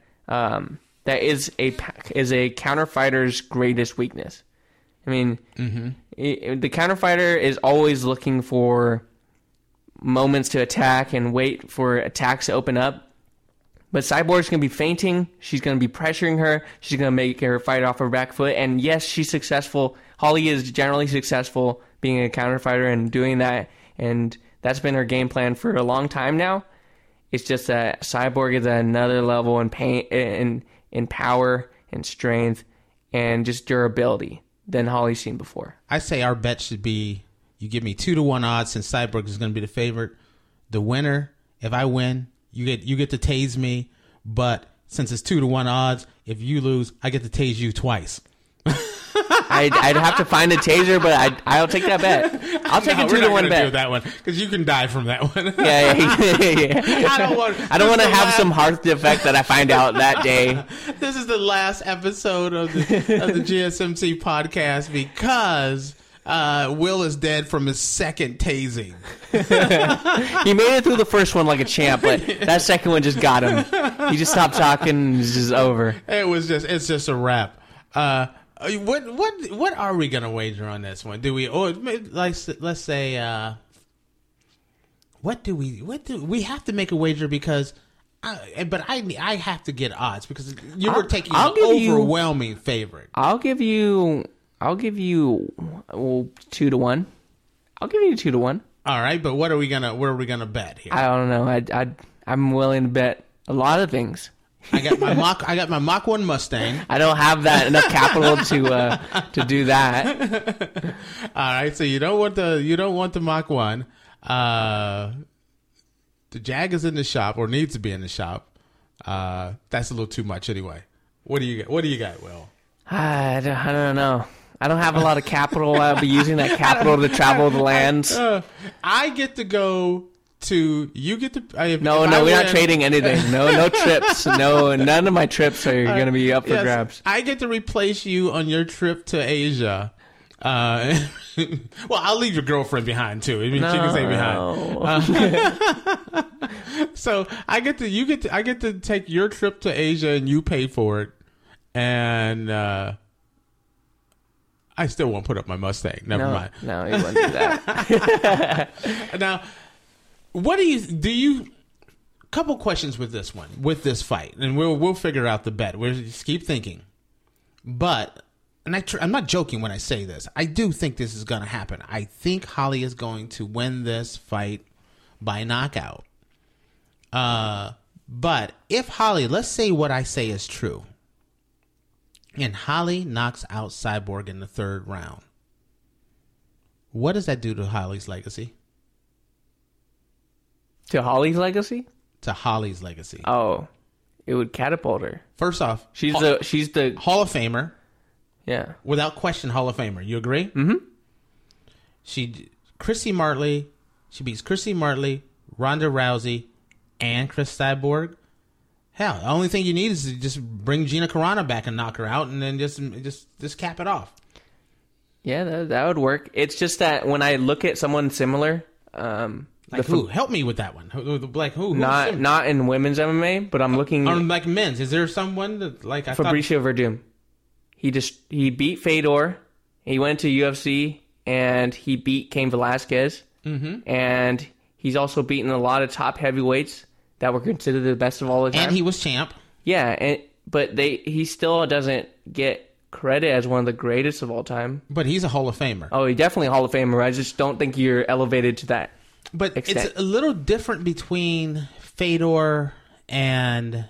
is a counter fighter's greatest weakness. I mean, the counter fighter is always looking for moments to attack and wait for attacks to open up. But Cyborg's going to be feinting. She's going to be pressuring her. She's going to make her fight off her back foot. And yes, she's successful. Holly is generally successful being a counter fighter and doing that. And that's been her game plan for a long time now. It's just that Cyborg is at another level in pain, in power and strength and just durability than Holly's seen before. I say our bet should be, you give me 2-1 odds since Cyborg is going to be the favorite. The winner, if I win, you get to tase me, but since it's 2-1 odds, if you lose, I get to tase you twice. I'd have to find a taser, but I'll take that bet. I'll take a 2-1 bet. Do that one because you can die from that one. Yeah. I don't want to have some heart defect that I find out that day. This is the last episode of the GSMC podcast because Will is dead from his second tasing. He made it through the first one like a champ, but that second one just got him. He just stopped talking and it's just over. It's just a wrap. What are we gonna wager on this one? Do we, or let's say, what do we have to make a wager because, I have to get odds because you were taking an overwhelming favorite. I'll give you 2-1. I'll give you 2-1. All right, but where are we gonna bet here? I don't know. I'm willing to bet a lot of things. I got my Mach 1 Mustang. I don't have that enough capital to do that. All right, so you don't want the Mach 1. The Jag is in the shop or needs to be in the shop. That's a little too much anyway. What do you got, Will? I don't know. I don't have a lot of capital. I'll be using that capital to travel the lands. I get to go to, you get to. No, we're not trading anything. No trips. No, none of my trips are going to be up for grabs. I get to replace you on your trip to Asia. Well, I'll leave your girlfriend behind too. I mean, she can stay behind. So I get to take your trip to Asia and you pay for it. And I still won't put up my Mustang. Never mind. No, you won't do that. Now, what do you? Couple questions with this one, with this fight, and we'll figure out the bet. We'll just keep thinking. But, and I'm not joking when I say this. I do think this is going to happen. I think Holly is going to win this fight by knockout. But if Holly, let's say what I say is true, and Holly knocks out Cyborg in the third round, what does that do to Holly's legacy? To Holly's legacy? To Holly's legacy. Oh, it would catapult her. First off, she's the Hall of Famer. Yeah, without question, Hall of Famer. You agree? Mm-hmm. She beats Chrissy Martley, Ronda Rousey, and Chris Cyborg. Hell, the only thing you need is to just bring Gina Carano back and knock her out, and then just cap it off. Yeah, that would work. It's just that when I look at someone similar, Like who? Help me with that one. Like who? Not in women's MMA, but I'm looking. Like men's. Is there someone that like Fabricio Verdum? He beat Fedor. He went to UFC and he beat Cain Velasquez. Mm-hmm. And he's also beaten a lot of top heavyweights that were considered the best of all the time. And he was champ. Yeah, but he still doesn't get credit as one of the greatest of all time. But he's a Hall of Famer. Oh, he's definitely a Hall of Famer. I just don't think you're elevated to that. But extent. It's a little different between Fedor and,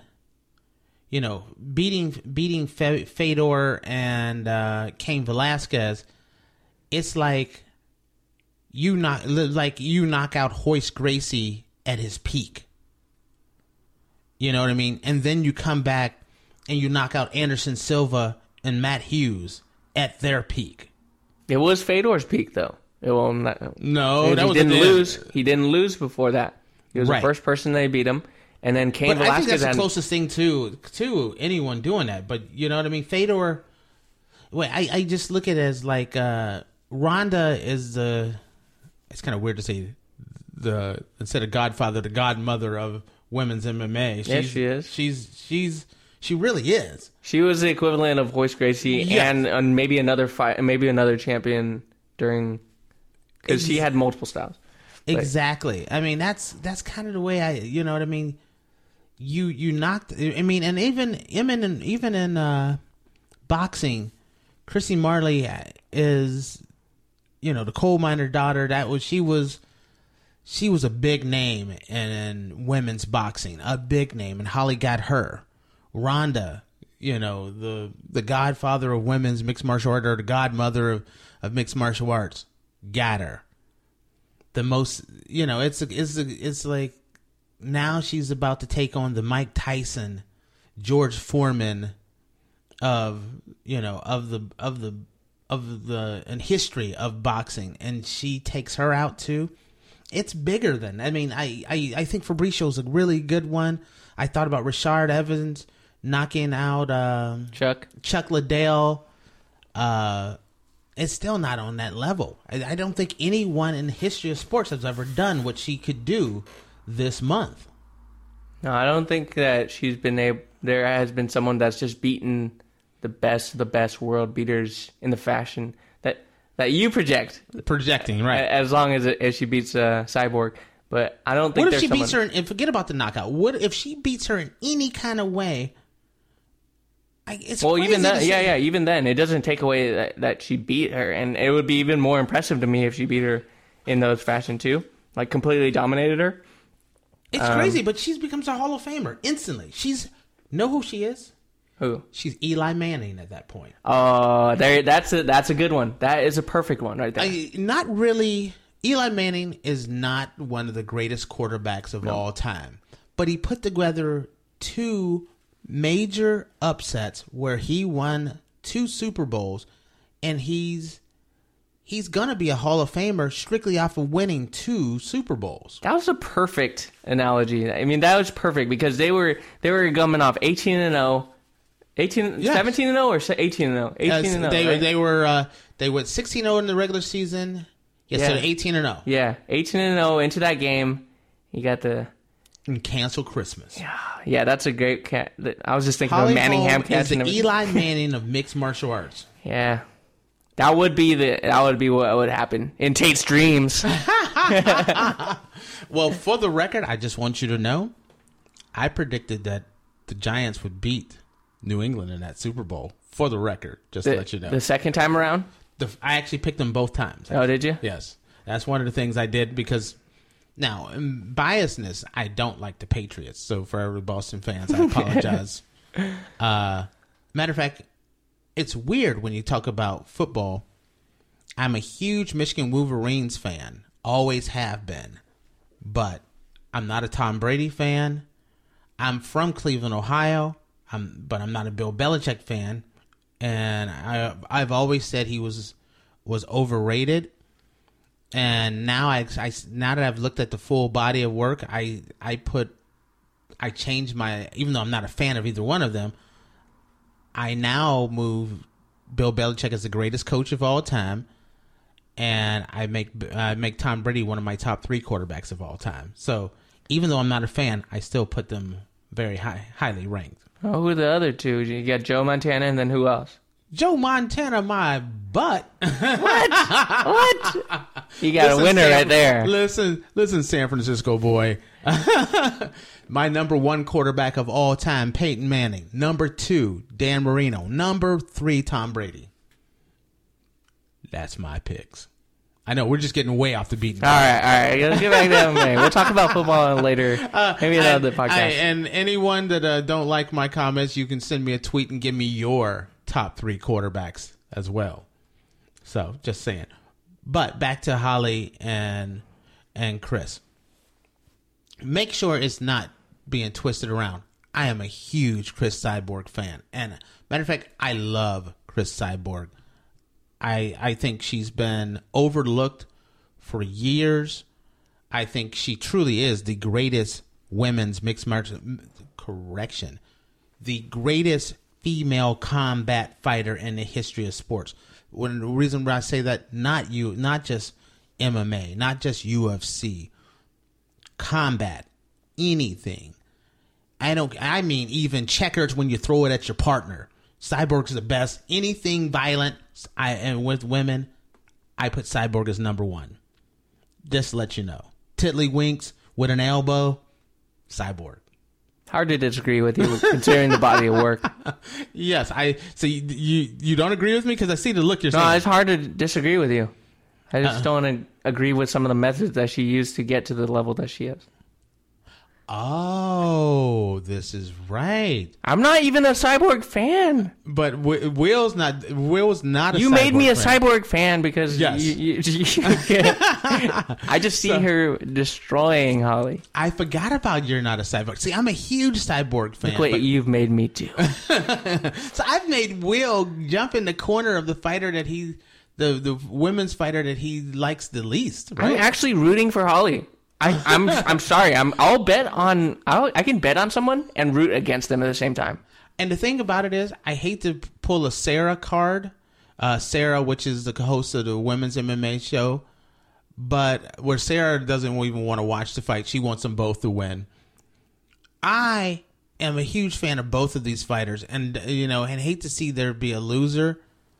beating Fedor and Cain Velasquez. It's like you knock out Royce Gracie at his peak. You know what I mean? And then you come back and you knock out Anderson Silva and Matt Hughes at their peak. It was Fedor's peak, though. He didn't lose. He didn't lose before that. He was the first person they beat him, and then Cain Velasquez. I think that's the closest thing to anyone doing that. But you know what I mean? Fedor. Wait, I just look at it as like Ronda is the. It's kind of weird to say instead of Godfather, the godmother of women's MMA. Yes, she is. She really is. She was the equivalent of Royce Gracie and maybe another fight, maybe another champion during. Because she had multiple styles. Exactly. I mean, that's kind of the way you know what I mean? You knocked, I mean, and even in boxing, Chrissy Marley is, the coal miner daughter. She was a big name in women's boxing, a big name, and Holly got her. Ronda, the godfather of women's mixed martial art, or the godmother of mixed martial arts. Got her. The most, it's like now she's about to take on the Mike Tyson, George Foreman of the history of boxing, and she takes her out too. It's bigger than. I mean, I think Fabricio's a really good one. I thought about Rashard Evans knocking out Chuck Liddell. It's still not on that level. I don't think anyone in the history of sports has ever done what she could do this month. No, I don't think that she's been able. There has been someone that's just beaten the best world beaters in the fashion that you projecting, right? As long as she beats Cyborg, but I don't think. What if she beats her? And forget about the knockout. What if she beats her in any kind of way? Even then, it doesn't take away that she beat her, and it would be even more impressive to me if she beat her in those fashion too, like completely dominated her. It's crazy, but she becomes a Hall of Famer instantly. Know who she is? Who? She's Eli Manning at that point. Oh, that's a good one. That is a perfect one right there. Not really. Eli Manning is not one of the greatest quarterbacks of all time, but he put together two major upsets where he won 2 Super Bowls, and he's gonna be a Hall of Famer strictly off of winning 2 Super Bowls. That was a perfect analogy. I mean, that was perfect because they were coming off 18-0, 17-0 or 18-0, 18-0. They went 16-0 in the regular season. So 18-0. Yeah, 18-0 into that game. You got the. And cancel Christmas. Yeah, that's a great cat. I was just thinking Holly of Manningham is the Eli Manning of mixed martial arts. Yeah, that would be what would happen in Tate's dreams. Well, for the record, I just want you to know, I predicted that the Giants would beat New England in that Super Bowl. For the record, just to let you know. The second time around, I actually picked them both times. Oh, did you? Yes, that's one of the things I did because. Now, in biasness, I don't like the Patriots. So for every Boston fans, I apologize. Matter of fact, it's weird when you talk about football. I'm a huge Michigan Wolverines fan. Always have been. But I'm not a Tom Brady fan. I'm from Cleveland, Ohio. But I'm not a Bill Belichick fan. And I've always said he was overrated. And now now that I've looked at the full body of work, I changed my, even though I'm not a fan of either one of them, I now move Bill Belichick as the greatest coach of all time. and I make Tom Brady one of my top 3 quarterbacks of all time. So even though I'm not a fan, I still put them very highly ranked. Oh, who are the other two? You got Joe Montana, and then who else? Joe Montana, my butt. What? You got a winner right there. Listen, San Francisco boy. My number 1 quarterback of all time, Peyton Manning. Number 2, Dan Marino. Number 3, Tom Brady. That's my picks. I know we're just getting way off the beaten path. All right. Let's get back to MMA. We'll talk about football later. Maybe another podcast. And anyone that don't like my comments, you can send me a tweet and give me your top 3 quarterbacks as well. So just saying. But back to Holly and Chris. Make sure it's not being twisted around. I am a huge Chris Cyborg fan. And matter of fact, I love Chris Cyborg. I think she's been overlooked for years. I think she truly is the greatest women's mixed martial correction. The greatest female combat fighter in the history of sports. The reason why I say that, not just MMA, not just UFC, combat, anything. I mean even checkers when you throw it at your partner. Cyborg's the best. Anything violent, and with women, I put Cyborg as number 1. Just to let you know. Tiddlywinks with an elbow, Cyborg. Hard to disagree with you considering the body of work. Yes, so you don't agree with me because I see the look you're saying. No, it's hard to disagree with you. I just don't want to agree with some of the methods that she used to get to the level that she is. Oh, this is right. I'm not even a Cyborg fan. But Will's not a Cyborg fan. You made me a Cyborg fan because yes. I just see her destroying Holly. I forgot about you're not a Cyborg. See, I'm a huge Cyborg fan. Look what you've made me do. So I've made Will jump in the corner of the fighter that the women's fighter that he likes the least. Right? I'm actually rooting for Holly. I'm sorry. I can bet on someone and root against them at the same time. And the thing about it is, I hate to pull a Sarah card. Sarah, which is the host of the women's MMA show, but where Sarah doesn't even want to watch the fight, she wants them both to win. I am a huge fan of both of these fighters, and and hate to see there be a loser.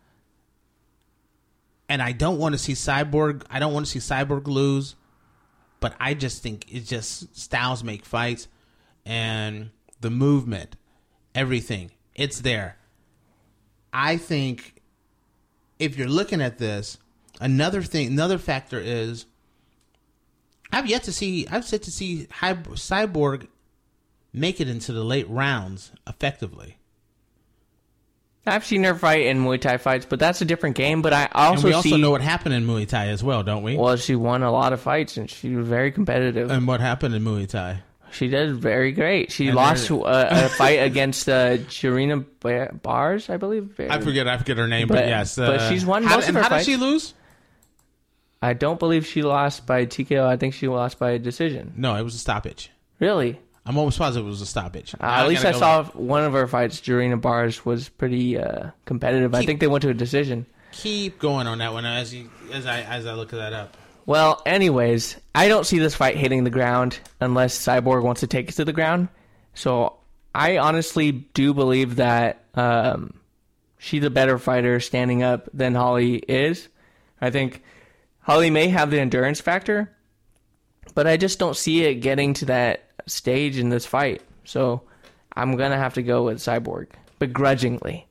And I don't want to see Cyborg. I don't want to see Cyborg lose. But I just think it's just styles make fights, and the movement, everything, it's there. I think if you're looking at this, another factor is I've yet to see Cyborg make it into the late rounds effectively. I've seen her fight in Muay Thai fights, but that's a different game. But I also know what happened in Muay Thai as well, don't we? Well, she won a lot of fights, and she was very competitive. And what happened in Muay Thai? She did very great. She lost a fight against Jarina Bars, I believe. I forget her name, but yes. But she's won most of her fights. How did she lose? I don't believe she lost by TKO. I think she lost by a decision. No, it was a stoppage. Really? I'm almost positive it was a stoppage. At least I saw one of her fights, Jarina Bars, was pretty competitive. I think they went to a decision. Keep going on that one as I look that up. Well, anyways, I don't see this fight hitting the ground unless Cyborg wants to take it to the ground. So I honestly do believe that she's a better fighter standing up than Holly is. I think Holly may have the endurance factor, but I just don't see it getting to that stage in this fight. So I'm going to have to go with Cyborg, begrudgingly.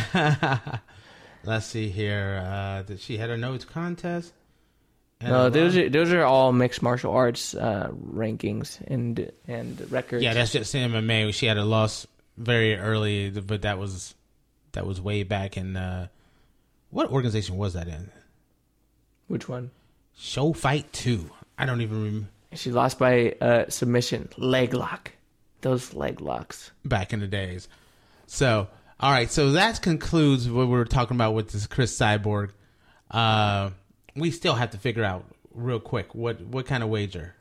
Let's see here. Did she had a no contest? No, those are all mixed martial arts rankings and records. Yeah, that's just MMA. She had a loss very early, but that was way back in what organization was that in? Which one? Show Fight 2. I don't even remember. She lost by submission, leg lock. Those leg locks back in the days. So, all right. So that concludes what we were talking about with this Chris Cyborg. We still have to figure out real quick what kind of wager.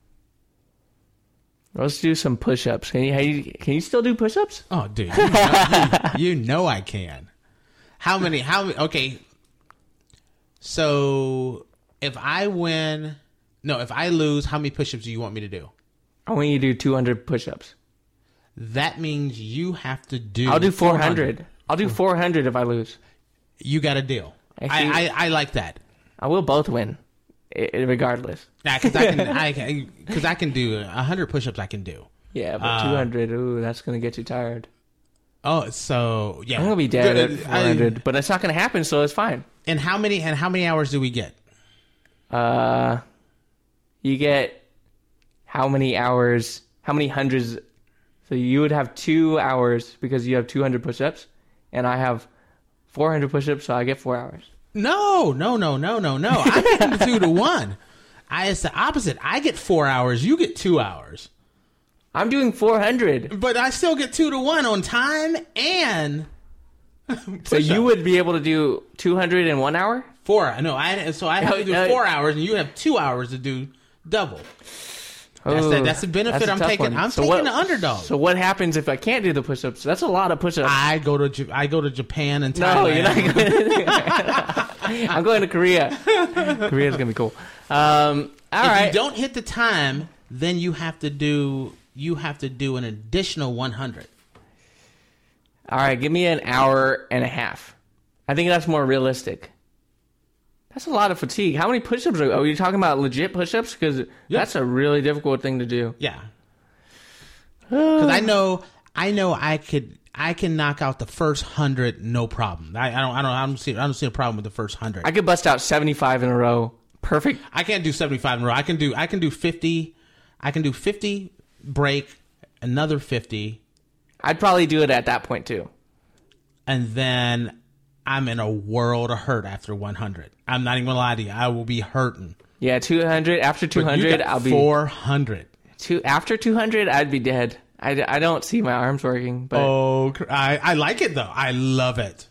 Let's do some push-ups. Can you still do push-ups? Oh, dude, you know I can. How many? Okay. So if I lose, how many push-ups do you want me to do? I want you to do 200 push-ups. That means you have to do. I'll do 400. I'll do 400 if I lose. You got a deal. I like that. I will both win, regardless. Nah, because I can do 100 push-ups. I can do. Yeah, but 200. Ooh, that's gonna get you tired. Oh, so yeah, I'm gonna be dead at 400, but it's not gonna happen, so it's fine. And how many hours do we get? You get how many hours? How many hundreds? So you would have 2 hours because you have 200 push-ups, and I have 400 push-ups, so I get 4 hours. No. I'm getting 2 to 1. It's the opposite. I get 4 hours. You get 2 hours. I'm doing 400. But I still get 2 to 1 on time and. So you would be able to do 200 in 1 hour? 4. No, I have to do 4 hours, and you have 2 hours to do double. That's the benefit that's a I'm tough taking. one. I'm taking the underdog. So what happens if I can't do the push-ups? That's a lot of push-ups. I go to Japan and Thailand. No, you're not going. I'm going to Korea. Korea's gonna be cool. All right. If you don't hit the time, then you have to do an additional 100. All right, give me an hour and a half. I think that's more realistic. That's a lot of fatigue. How many push-ups are you talking about? Legit push-ups? Because that's a really difficult thing to do. Yeah. Because I know I can knock out the first 100 no problem. I don't see a problem with the first 100. I could bust out 75 in a row. Perfect. I can't do 75 in a row. I can do 50. I can do 50, break, another 50. I'd probably do it at that point too. And then I'm in a world of hurt after 100. I'm not even gonna lie to you. I will be hurting. Yeah, 200. After 200, I'll be 400. After 200, I'd be dead. I don't see my arms working. But I like it though. I love it.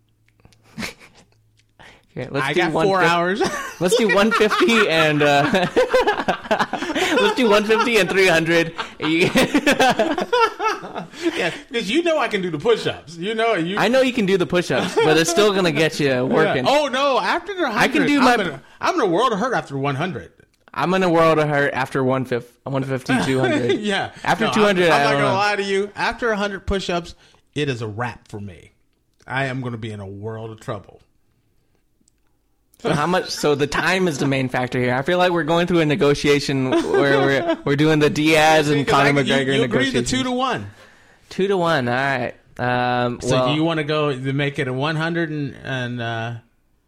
Okay, I got 4 hours. Let's do 150 and let's do 150 and 300. Yeah, because you know I can do the push-ups. I know you can do the push-ups, but it's still gonna get you working. Yeah. Oh no! After the 100, I can do I'm in a world of hurt after 100. I'm in a world of hurt after 150, 200. Yeah. After 200, I'm not gonna lie to you. After 100 push-ups, it is a wrap for me. I am gonna be in a world of trouble. So how much? So the time is the main factor here. I feel like we're going through a negotiation where we're doing the Diaz and Conor McGregor you negotiation. You agreed to 2 to 1. 2 to 1. All right. So do you want to go to make it a 100 and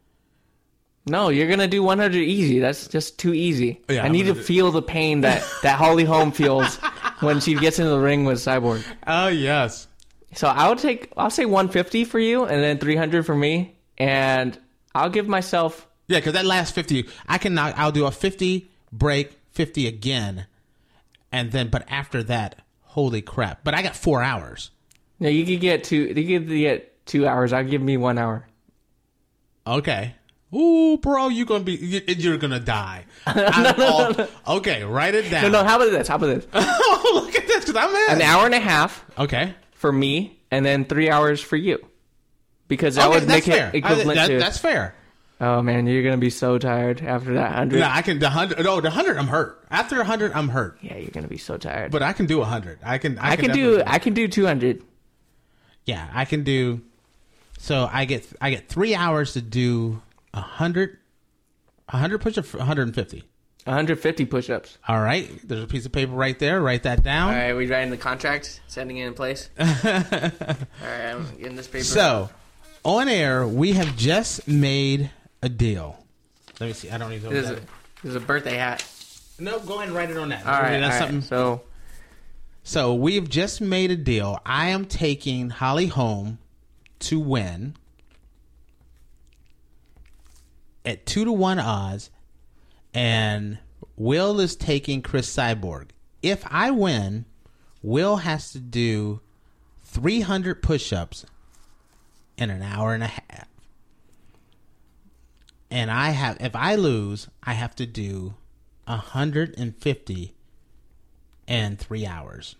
No, you're gonna do 100 easy. That's just too easy. Yeah, I need to feel the pain that Holly Holm feels when she gets into the ring with Cyborg. Oh yes. So I'll say 150 for you, and then 300 for me, and I'll give myself. Yeah, because that last 50, I'll do a 50 break, 50 again, and then. But after that, holy crap! But I got 4 hours. No, you could get 2. You could get 2 hours. I'll give me 1 hour. Okay. Ooh, bro, you're gonna die. No. Okay, write it down. No. How about this? Oh, look at this, because I'm in. An hour and a half. Okay. For me, and then 3 hours for you, because that would make it equivalent to. That's fair. Oh man, you're gonna be so tired after that 100. No, I can the 100. No, the 100, I'm hurt. After 100, I'm hurt. Yeah, you're gonna be so tired. But I can do 100. I can do 200. Yeah, I can do. So I get 3 hours to do 100 push-ups, 150. 150 push-ups. All right, there's a piece of paper right there. Write that down. All right, we writing the contract, sending it in place. All right, I'm getting this paper. So, on air, we have just made a deal. Let me see. I don't even know. This is a birthday hat. No, go ahead and write it on that. All right, that's something. So we've just made a deal. I am taking Holly Holm to win at 2 to 1 odds, and Will is taking Chris Cyborg. If I win, Will has to do 300 push-ups in an hour and a half. And if I lose, I have to do 150 in 3 hours.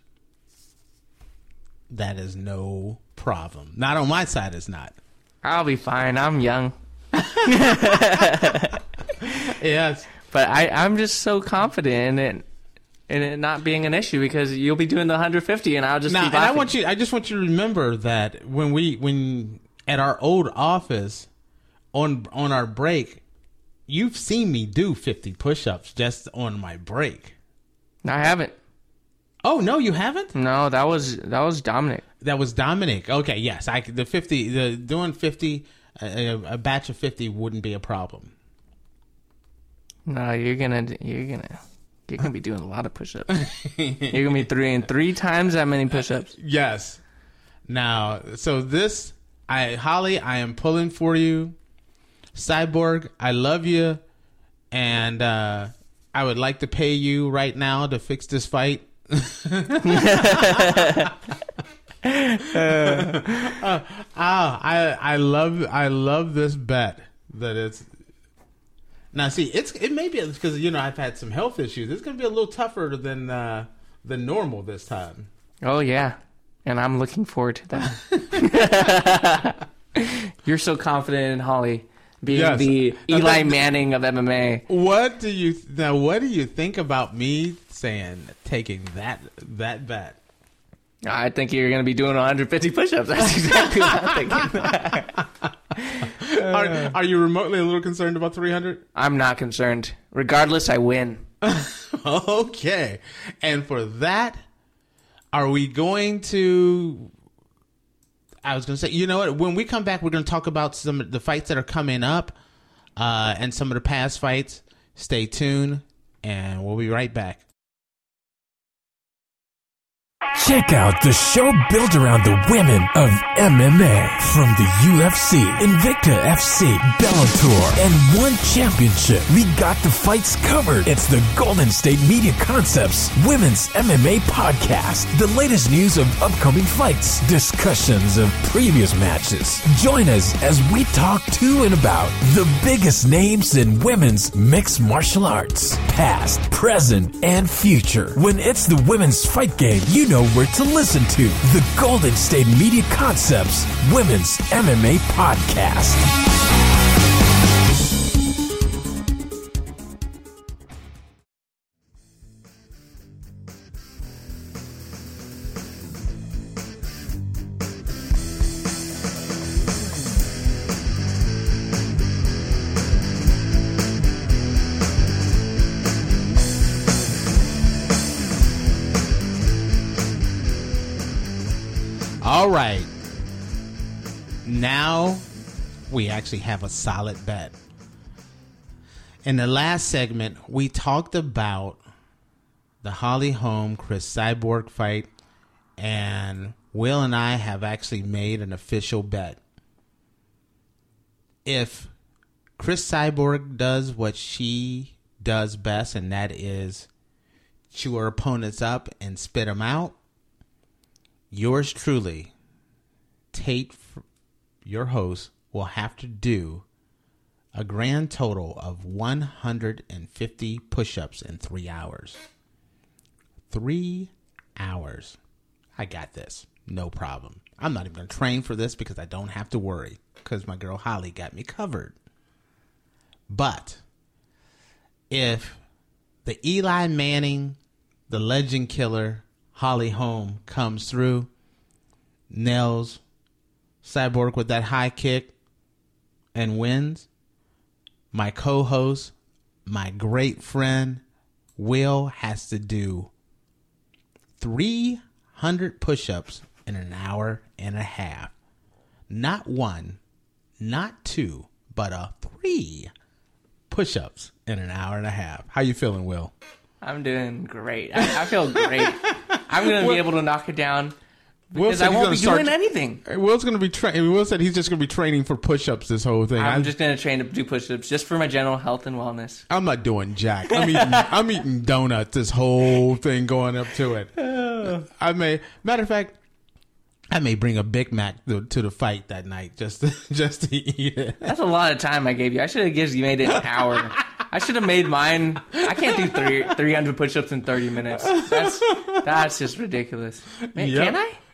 That is no problem. Not on my side, it's not. I'll be fine. I'm young. Yes. But I'm just so confident in it not being an issue because you'll be doing the 150 and I'll just Now, be and I laughing. just want you to remember that when at our old office on our break, you've seen me do 50 push-ups just on my break. No, I haven't. Oh no, you haven't? No, that was Dominic. That was Dominic. Okay, yes, doing 50, a batch of 50 wouldn't be a problem. No, you're gonna be doing a lot of push-ups. You're gonna be doing 3 times that many push-ups. Yes. Now, so Holly, I am pulling for you. Cyborg, I love you, and I would like to pay you right now to fix this fight. I love this bet that it's. Now, see, it may be because I've had some health issues. It's going to be a little tougher than normal this time. Oh yeah, and I'm looking forward to that. You're so confident in Holly being the Eli Manning of MMA. What do you think about me taking that bet? I think you're going to be doing 150 push-ups. That's exactly what I'm thinking. Are you remotely a little concerned about 300? I'm not concerned. Regardless, I win. Okay. And for that, are we going to... I was going to say, you know what? When we come back, we're going to talk about some of the fights that are coming up and some of the past fights. Stay tuned, and we'll be right back. Check out the show built around the women of MMA. From the UFC, Invicta FC, Bellator, and one championship. We got the fights covered. It's the Golden State Media Concepts Women's MMA Podcast. The latest news of upcoming fights, discussions of previous matches. Join us as we talk to and about the biggest names in women's mixed martial arts. Past, present, and future. When it's the women's fight game, you know where to listen to. The Golden State Media Concepts Women's MMA Podcast. All right. Now we actually have a solid bet. In the last segment, we talked about the Holly Holm Chris Cyborg fight, and Will and I have actually made an official bet. If Chris Cyborg does what she does best, and that is chew her opponents up and spit them out, yours truly, Tate, your host, will have to do a grand total of 150 push-ups in 3 hours. 3 hours. I got this. No problem. I'm not even going to train for this because I don't have to worry because my girl Holly got me covered. But if the Eli Manning, the legend killer, Holly Holm comes through, nails Cyborg with that high kick, and wins, my co-host, my great friend, Will has to do 300 push-ups in an hour and a half. Not one, not two, but 3 push-ups in an hour and a half. How you feeling, Will? I'm doing great. I feel great. I'm going to be able to knock it down because I won't be doing anything. Will's going to be training. Will said he's just going to be training for push-ups this whole thing. I'm just going to train to do push-ups just for my general health and wellness. I'm not doing jack. I'm eating donuts this whole thing going up to it. Matter of fact, I may bring a Big Mac to the fight that night just to eat it. That's a lot of time I gave you. I should have made it an hour. I should have made mine. I can't do 300 push-ups in 30 minutes. That's just ridiculous. Man, yep. Can I?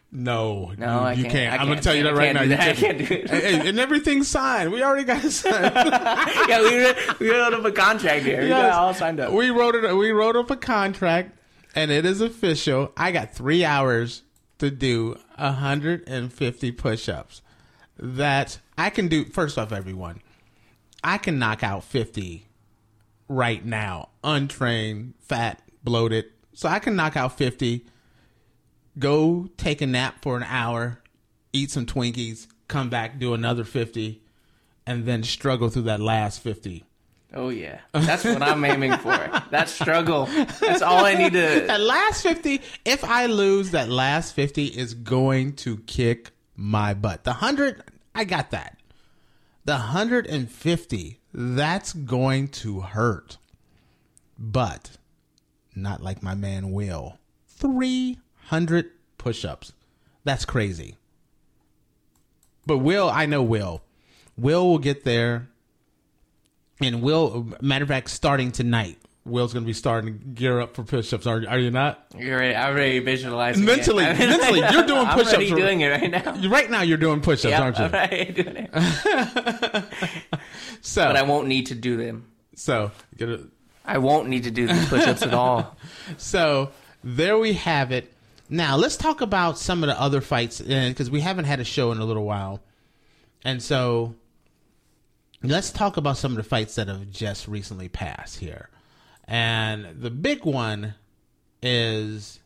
No, I you can't. can't. I'm going to tell you that right now. I can't do it. Hey, and everything's signed. We already got it signed. Yeah, we wrote up a contract here. We got all signed up. We wrote up a contract, and it is official. I got 3 hours to do 150 push-ups. That I can do. First off, everyone, I can knock out 50 right now, untrained, fat, bloated. So I can knock out 50. Go take a nap for an hour, eat some Twinkies, come back, do another 50, and then struggle through that last 50. Oh, yeah. That's what I'm aiming for. That struggle. That's all I need to... That last 50, if I lose, that last 50 is going to kick my butt. The 100, I got that. The 150, that's going to hurt. But not like my man Will. 300 push-ups. That's crazy. But Will, I know Will. Will will get there. And Will, matter of fact, starting tonight, Will's going to be starting to gear up for push-ups. Are you not? You're right. I'm already visualizing mentally, you're doing push-ups. I'm already doing it right now. Right now, you're doing push-ups, aren't you? I'm already doing it. So, but I won't need to do them. So, I won't need to do these push-ups at all. So, there we have it. Now, let's talk about some of the other fights, because we haven't had a show in a little while. And so, let's talk about some of the fights that have just recently passed here. And the big one is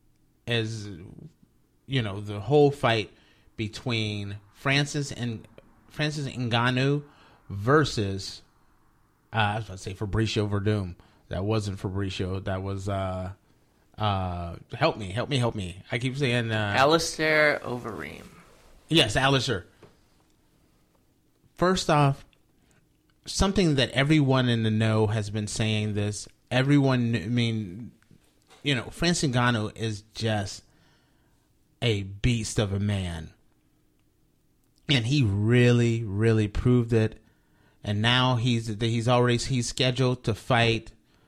the whole fight between Francis Ngannou versus I was about to say Fabricio Verdum. That wasn't Fabricio. That was help me. I keep saying Alistair Overeem. Yes, Alistair. First off, something that everyone in the know has been saying this. Everyone, Francis Ngannou is just a beast of a man. And he really, really proved it. And now he's scheduled to fight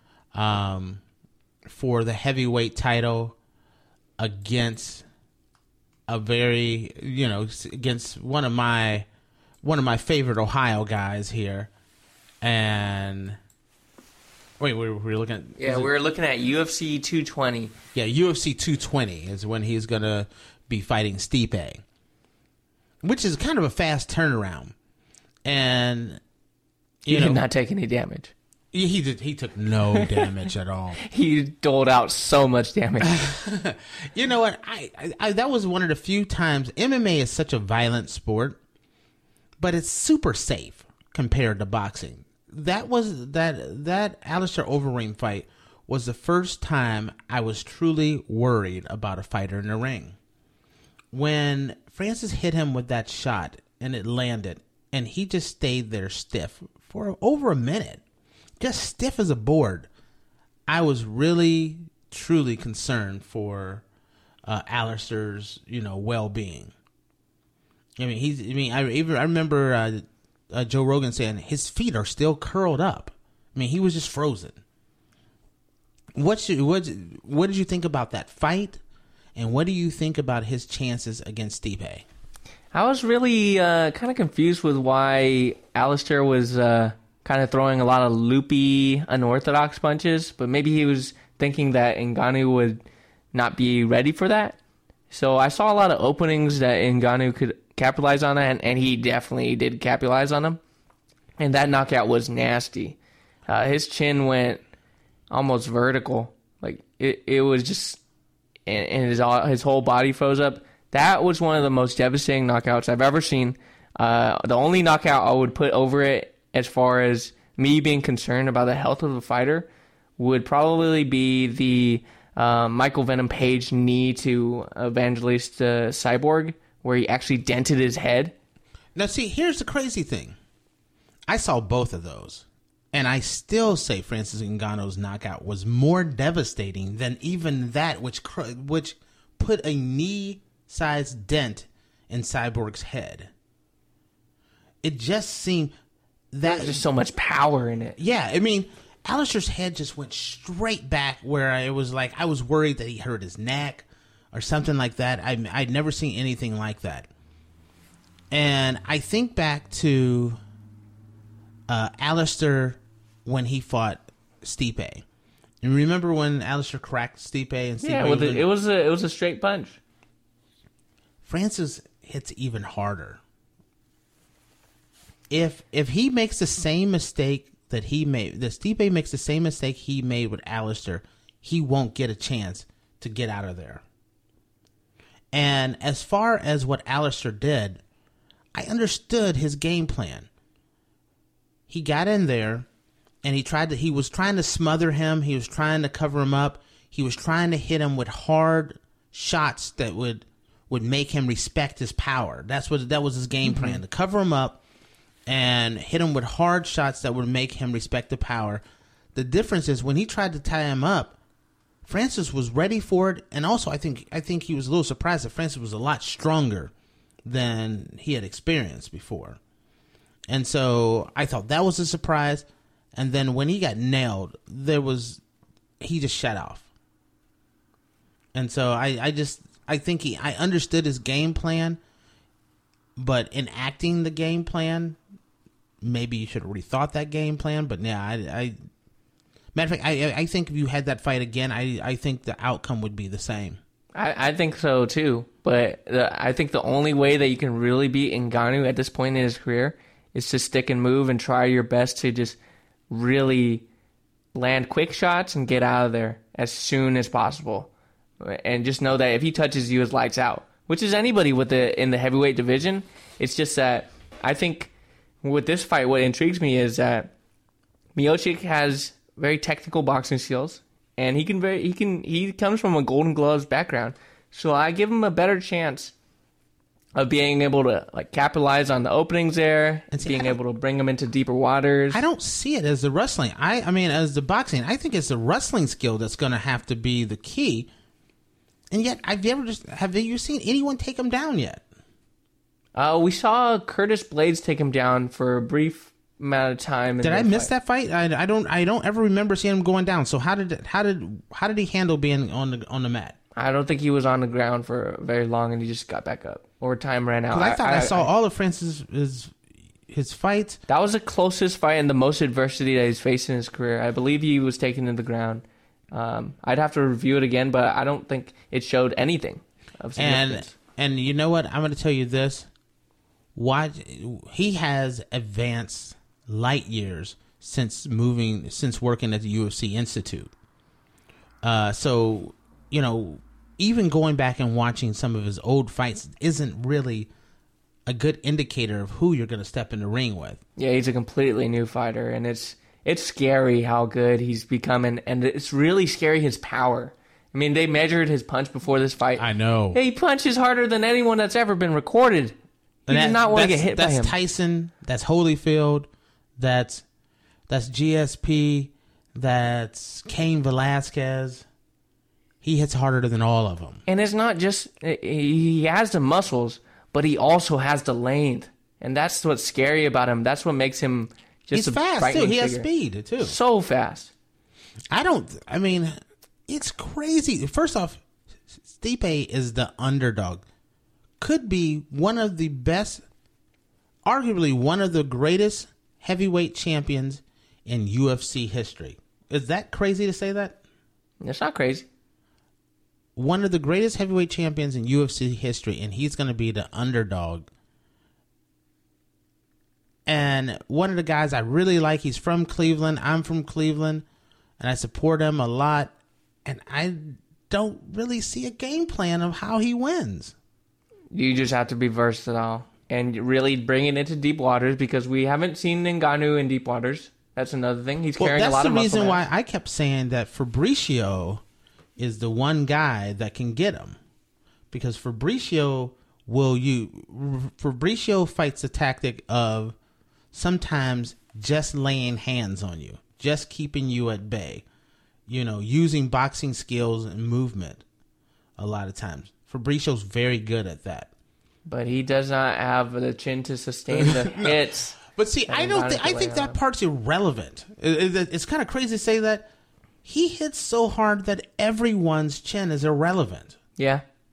for the heavyweight title against against one of my favorite Ohio guys here. And wait, we're looking at... Yeah, we're looking at UFC 220. Yeah, UFC 220 is when he's going to be fighting Stipe, which is kind of a fast turnaround. And, He did not take any damage. He took no damage at all. He doled out so much damage. You know what? I that was one of the few times... MMA is such a violent sport, but it's super safe compared to boxing. That Alistair Overeem fight was the first time I was truly worried about a fighter in the ring. When Francis hit him with that shot and it landed, and he just stayed there stiff for over a minute, just stiff as a board, I was really, truly concerned for Alistair's, well-being. I remember Joe Rogan saying his feet are still curled up. He was just frozen. What did you think about that fight, and what do you think about his chances against Stipe? I was really kind of confused with why Alistair was kind of throwing a lot of loopy, unorthodox punches, but maybe he was thinking that Ngannou would not be ready for that. So I saw a lot of openings that Ngannou could capitalize on that, and he definitely did capitalize on them. And that knockout was nasty. His chin went almost vertical. Like it was just, and his whole body froze up. That was one of the most devastating knockouts I've ever seen. The only knockout I would put over it, as far as me being concerned about the health of the fighter, would probably be the Michael Venom Page knee to Evangelista Cyborg, where he actually dented his head. Now, see, here's the crazy thing. I saw both of those, and I still say Francis Ngannou's knockout was more devastating than even that, which put a knee-sized dent in Cyborg's head. It just seemed that... There's just so much power in it. Yeah, Alistair's head just went straight back, where it was like I was worried that he hurt his neck. or something like that. I'd never seen anything like that. And I think back to Alistair when he fought Stipe. And remember when Alistair cracked Stipe and Stipe? Yeah, it was a straight punch. Francis hits even harder. If he makes the same mistake that he made, the Stipe makes the same mistake he made with Alistair, he won't get a chance to get out of there. And as far as what Alistair did, I understood his game plan. He got in there and he was trying to smother him. He was trying to cover him up. He was trying to hit him with hard shots that would make him respect his power. That was his game plan, to cover him up and hit him with hard shots that would make him respect the power. The difference is when he tried to tie him up, Francis was ready for it, and also I think he was a little surprised that Francis was a lot stronger than he had experienced before. And so I thought that was a surprise. And then when he got nailed, he just shut off. And so I think I understood his game plan, but in acting the game plan, maybe you should have rethought that game plan. But yeah, matter of fact, I think if you had that fight again, I think the outcome would be the same. I think so too, but I think the only way that you can really beat Ngannou at this point in his career is to stick and move and try your best to just really land quick shots and get out of there as soon as possible. And just know that if he touches you, it's lights out, which is anybody in the heavyweight division. It's just that I think with this fight, what intrigues me is that Miocic has very technical boxing skills, and he comes from a Golden Gloves background, so I give him a better chance of being able to capitalize on the openings there, and being able to bring him into deeper waters. I don't see it as the wrestling. I mean, as the boxing. I think it's the wrestling skill that's going to have to be the key. And yet, have you seen anyone take him down yet? We saw Curtis Blades take him down for a brief amount of time. Did I miss that fight? I don't ever remember seeing him going down. So how did he handle being on the mat? I don't think he was on the ground for very long, and he just got back up, or time ran out. Because I thought I saw all of Francis his fights. That was the closest fight and the most adversity that he's faced in his career. I believe he was taken to the ground. I'd have to review it again, but I don't think it showed anything of significance. And you know what? I'm going to tell you this. He has advanced light years since working at the UFC Institute. So, even going back and watching some of his old fights isn't really a good indicator of who you're going to step in the ring with. Yeah, he's a completely new fighter, and it's scary how good he's becoming, and it's really scary his power. I mean, they measured his punch before this fight. I know. He punches harder than anyone that's ever been recorded. He did not want to get hit by him. That's Tyson. That's Holyfield. That's GSP. That's Cain Velasquez. He hits harder than all of them. And it's not just he has the muscles, but he also has the length, and that's what's scary about him. That's what makes him just he's fast too. He has speed too. So fast. I mean, it's crazy. First off, Stipe is the underdog. Could be one of the best, arguably one of the greatest heavyweight champions in UFC history. Is that crazy to say that? It's not crazy. One of the greatest heavyweight champions in UFC history, and he's going to be the underdog. And one of the guys I really like, he's from Cleveland. I'm from Cleveland, and I support him a lot. And I don't really see a game plan of how he wins. You just have to be versatile and really bring it into deep waters, because we haven't seen Ngannou in deep waters. That's another thing. He's carrying a lot of muscle. That's the reason why I kept saying that Fabricio is the one guy that can get him, because Fabricio fights the tactic of sometimes just laying hands on you, just keeping you at bay, using boxing skills and movement a lot of times. Fabricio's very good at that. But he does not have the chin to sustain the hits. But see, I think that part's irrelevant. It's kind of crazy to say that. He hits so hard that everyone's chin is irrelevant. Yeah.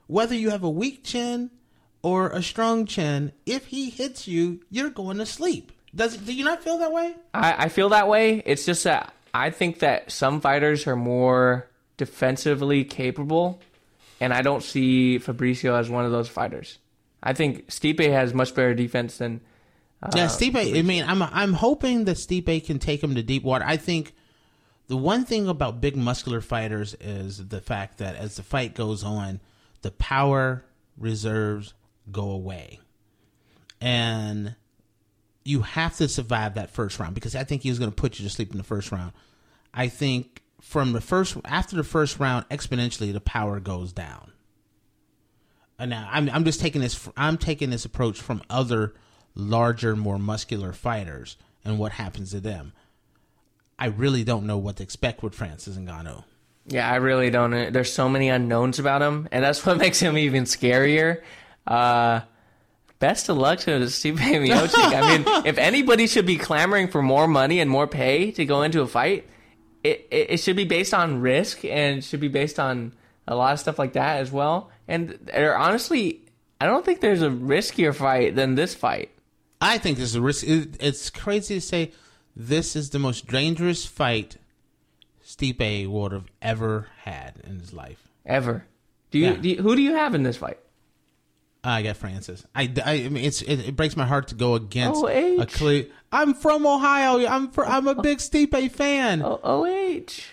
whether you have a weak chin or a strong chin, if he hits you, you're going to sleep. Do you not feel that way? I feel that way. It's just that I think that some fighters are more defensively capable, and I don't see Fabricio as one of those fighters. I think Stipe has much better defense than Stipe. Fabricio. I mean, I'm hoping that Stipe can take him to deep water. I think the one thing about big muscular fighters is the fact that as the fight goes on, the power reserves go away, and you have to survive that first round, because I think he was going to put you to sleep in the first round. I think after the first round, exponentially the power goes down. And now I'm just taking this. I'm taking this approach from other larger, more muscular fighters and what happens to them. I really don't know what to expect with Francis Ngannou. Yeah, I really don't. There's so many unknowns about him, and that's what makes him even scarier. Best of luck to Stipe Miocic. I mean, if anybody should be clamoring for more money and more pay to go into a fight, it should be based on risk, and it should be based on a lot of stuff like that as well. And honestly, I don't think there's a riskier fight than this fight. I think this is a risk. It's crazy to say this is the most dangerous fight Stipe would have ever had in his life. Ever. Who do you have in this fight? I got Francis. I mean, it breaks my heart to go against a clear. I'm from Ohio. I'm a big Stipe fan. OH.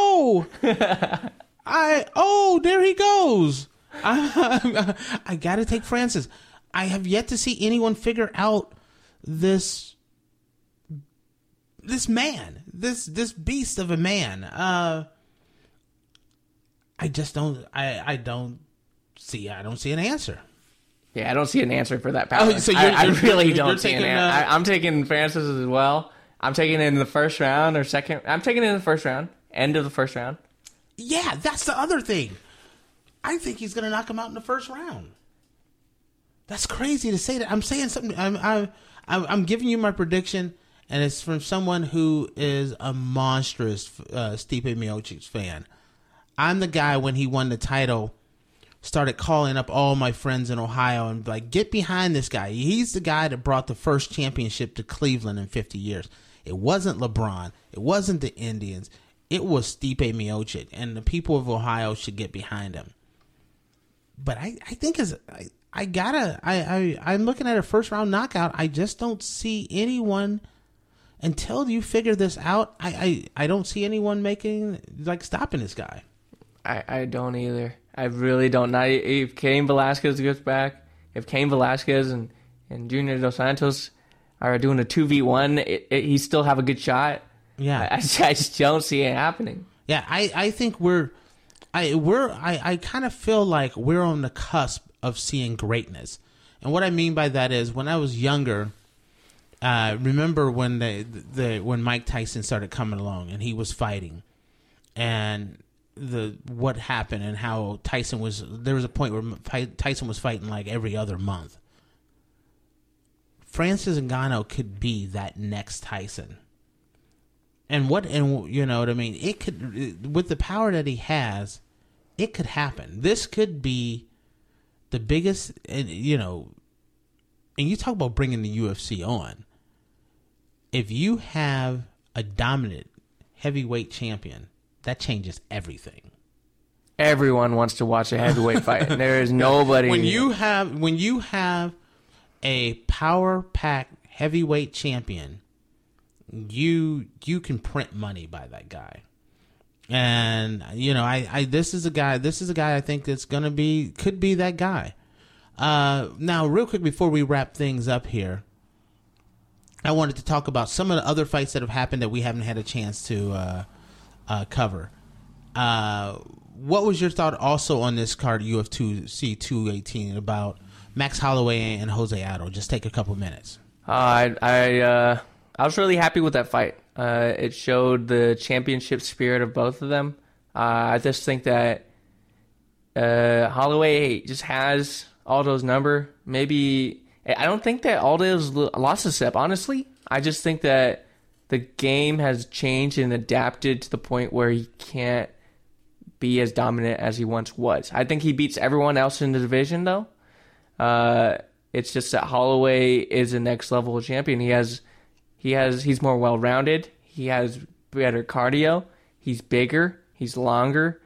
There he goes. I got to take Francis. I have yet to see anyone figure out this man, this beast of a man. I just don't. I don't see an answer. Yeah, I don't see an answer for that power. So I really don't see an answer. I'm taking Francis as well. I'm taking it in the first round or second. I'm taking it in the first round. End of the first round. Yeah, that's the other thing. I think he's going to knock him out in the first round. That's crazy to say that. I'm saying something. I'm giving you my prediction, and it's from someone who is a monstrous Stipe Miocic fan. I'm the guy, when he won the title, started calling up all my friends in Ohio and like, get behind this guy. He's the guy that brought the first championship to Cleveland in 50 years. It wasn't LeBron. It wasn't the Indians. It was Stipe Miocic, and the people of Ohio should get behind him. But I think I'm looking at a first round knockout. I just don't see anyone until you figure this out. I don't see anyone stopping this guy. I don't either. I really don't. Now, if Cain Velasquez gets back, if Cain Velasquez and Junior Dos Santos are doing a 2v1, he still have a good shot. Yeah, I just don't see it happening. Yeah, I think I kind of feel like we're on the cusp of seeing greatness, and what I mean by that is, when I was younger, remember when when Mike Tyson started coming along and he was fighting, and what happened and how there was a point where Tyson was fighting like every other month. Francis Ngannou could be that next Tyson. And you know what I mean? It could, with the power that he has, it could happen. This could be the biggest, and you talk about bringing the UFC on. If you have a dominant heavyweight champion, that changes everything. Everyone wants to watch a heavyweight fight. There is nobody. When you have a power-packed heavyweight champion, you can print money by that guy. And this is a guy I think that's could be that guy. Now, real quick before we wrap things up here, I wanted to talk about some of the other fights that have happened that we haven't had a chance to cover. What was your thought also on this card, UFC 218, about Max Holloway and Jose Aldo? Just take a couple minutes. I was really happy with that fight. It showed the championship spirit of both of them. I just think that Holloway just has Aldo's number. Maybe I don't think that Aldo's lost a step, honestly. I just think that the game has changed and adapted to the point where he can't be as dominant as he once was. I think he beats everyone else in the division, though. It's just that Holloway is a next level champion. He's more well-rounded. He has better cardio. He's bigger. He's longer.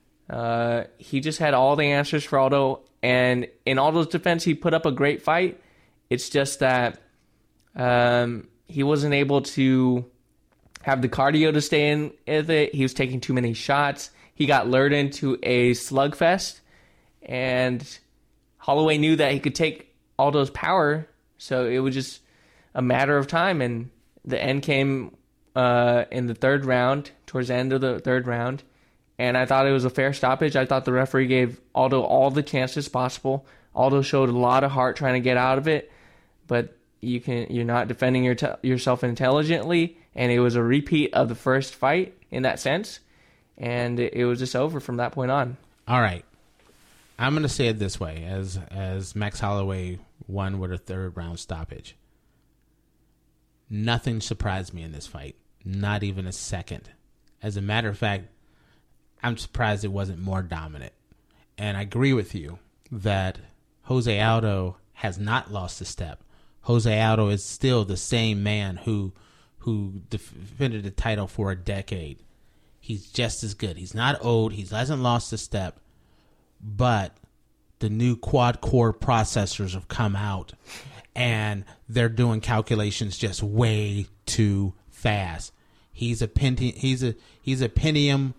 He just had all the answers for Aldo. And in Aldo's defense, he put up a great fight. It's just that he wasn't able to have the cardio to stay in with it. He was taking too many shots. He got lured into a slugfest. And Holloway knew that he could take Aldo's power. So it was just a matter of time. And the end came in the third round, towards the end of the third round. And I thought it was a fair stoppage. I thought the referee gave Aldo all the chances possible. Aldo showed a lot of heart trying to get out of it, but you're not defending yourself intelligently, and it was a repeat of the first fight in that sense, and it was just over from that point on. All right. I'm going to say it this way, as Max Holloway won with a third round stoppage. Nothing surprised me in this fight, not even a second. As a matter of fact, I'm surprised it wasn't more dominant. And I agree with you that Jose Aldo has not lost a step. Jose Aldo is still the same man who defended the title for a decade. He's just as good. He's not old. He hasn't lost a step. But the new quad-core processors have come out, and they're doing calculations just way too fast. He's a Pentium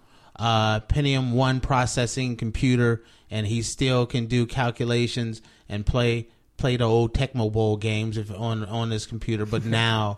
1 processing computer, and he still can do calculations and play the old Tecmo Bowl games on this computer. But the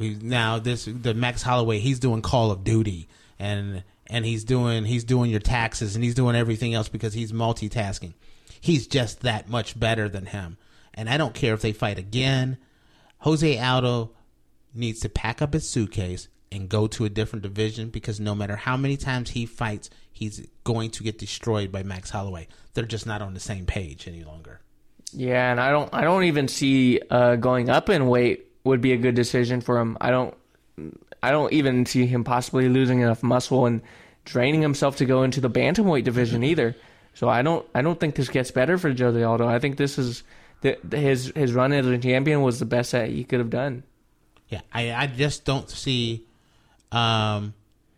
Max Holloway, he's doing Call of Duty, and he's doing your taxes, and he's doing everything else because he's multitasking. He's just that much better than him. And I don't care if they fight again. Jose Aldo needs to pack up his suitcase and go to a different division, because no matter how many times he fights, he's going to get destroyed by Max Holloway. They're just not on the same page any longer. Yeah, and I don't even see going up in weight would be a good decision for him. I don't even see him possibly losing enough muscle and draining himself to go into the bantamweight division either. So I don't think this gets better for Jose Aldo. I think this is his run as a champion was the best that he could have done. Yeah, I just don't see. Then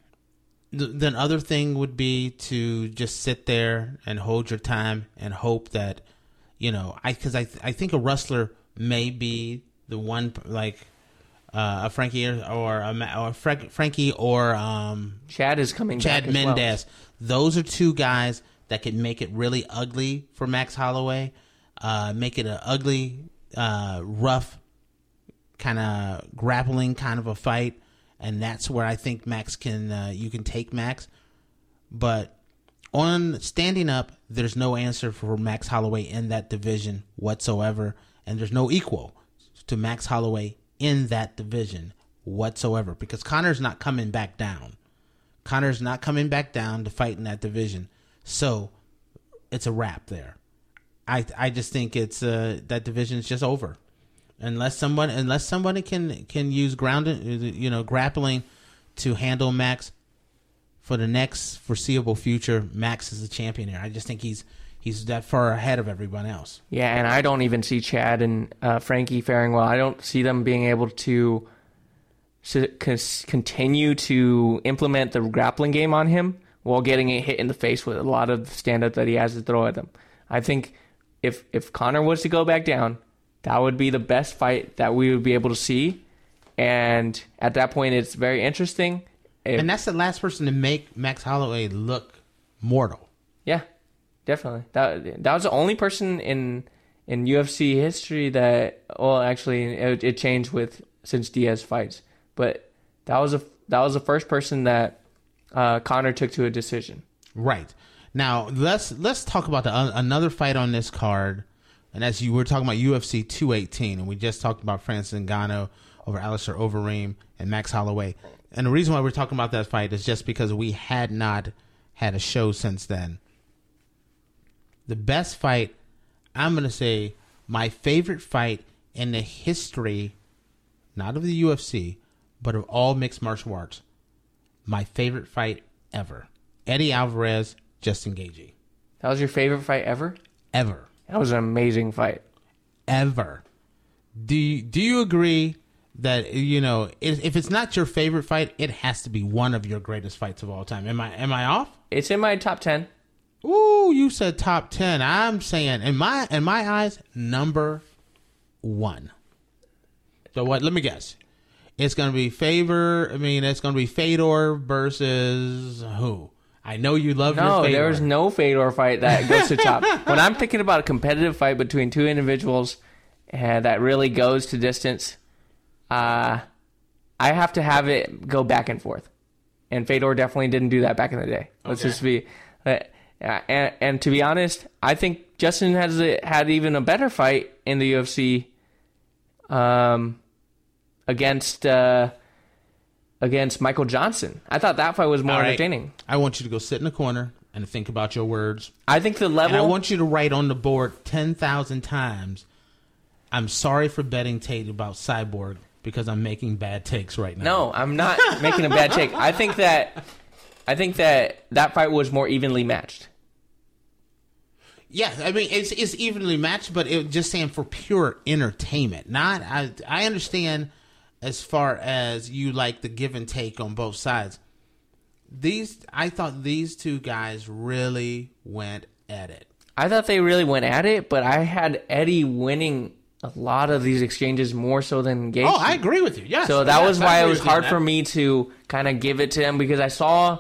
other thing would be to just sit there and hold your time and hope that, because I think a wrestler may be the one, like a Frankie or Frankie or Chad is coming Chad back as Mendes. well. Those are two guys that could make it really ugly for Max Holloway, make it an ugly, rough, kind of grappling kind of a fight. And that's where I think Max you can take Max. But on standing up, there's no answer for Max Holloway in that division whatsoever. And there's no equal to Max Holloway in that division whatsoever. Because Conor's not coming back down. Conor's not coming back down to fight in that division. So it's a wrap there. I just think it's that division is just over. Unless somebody can use grappling to handle Max for the next foreseeable future, Max is the champion here. I just think he's that far ahead of everyone else. Yeah, and I don't even see Chad and Frankie faring well. I don't see them being able to continue to implement the grappling game on him while getting a hit in the face with a lot of stand-up that he has to throw at them. I think if Conor was to go back down, that would be the best fight that we would be able to see. And at that point, it's very interesting. And that's the last person to make Max Holloway look mortal. Yeah, definitely. That was the only person in UFC history that, well, actually, it changed since Diaz fights. But that was the first person that Conor took to a decision. Right. Now, let's talk about another fight on this card. And as you were talking about UFC 218, and we just talked about Francis Ngannou over Alistair Overeem and Max Holloway. And the reason why we're talking about that fight is just because we had not had a show since then. The best fight, I'm going to say, my favorite fight in the history, not of the UFC, but of all mixed martial arts. My favorite fight ever. Eddie Alvarez Justin Gaethje. That was your favorite fight ever? Ever. That was an amazing fight. Ever. Do you agree that, if it's not your favorite fight, it has to be one of your greatest fights of all time? Am I off? It's in my top 10. Ooh, you said top 10. I'm saying in my eyes, number 1. So what? Let me guess. It's going to be it's going to be Fedor versus who? I know you love your Fedor. No, there's no Fedor fight that goes to top. When I'm thinking about a competitive fight between two individuals that really goes to distance, I have to have it go back and forth. And Fedor definitely didn't do that back in the day. Let's just be... And to be honest, I think Justin has had even a better fight in the UFC against Michael Johnson. I thought that fight was more entertaining. I want you to go sit in the corner and think about your words. I think the level... And I want you to write on the board 10,000 times, I'm sorry for betting Tate about Cyborg because I'm making bad takes right now. No, I'm not making a bad take. I think that fight was more evenly matched. Yeah, I mean, it's evenly matched, but it just saying for pure entertainment. I understand as far as you like the give and take on both sides. I thought these two guys really went at it. I thought they really went at it, but I had Eddie winning a lot of these exchanges more so than Gaethje. Oh, I agree with you. Yes. So that was why it was hard for me to kind of give it to him because I saw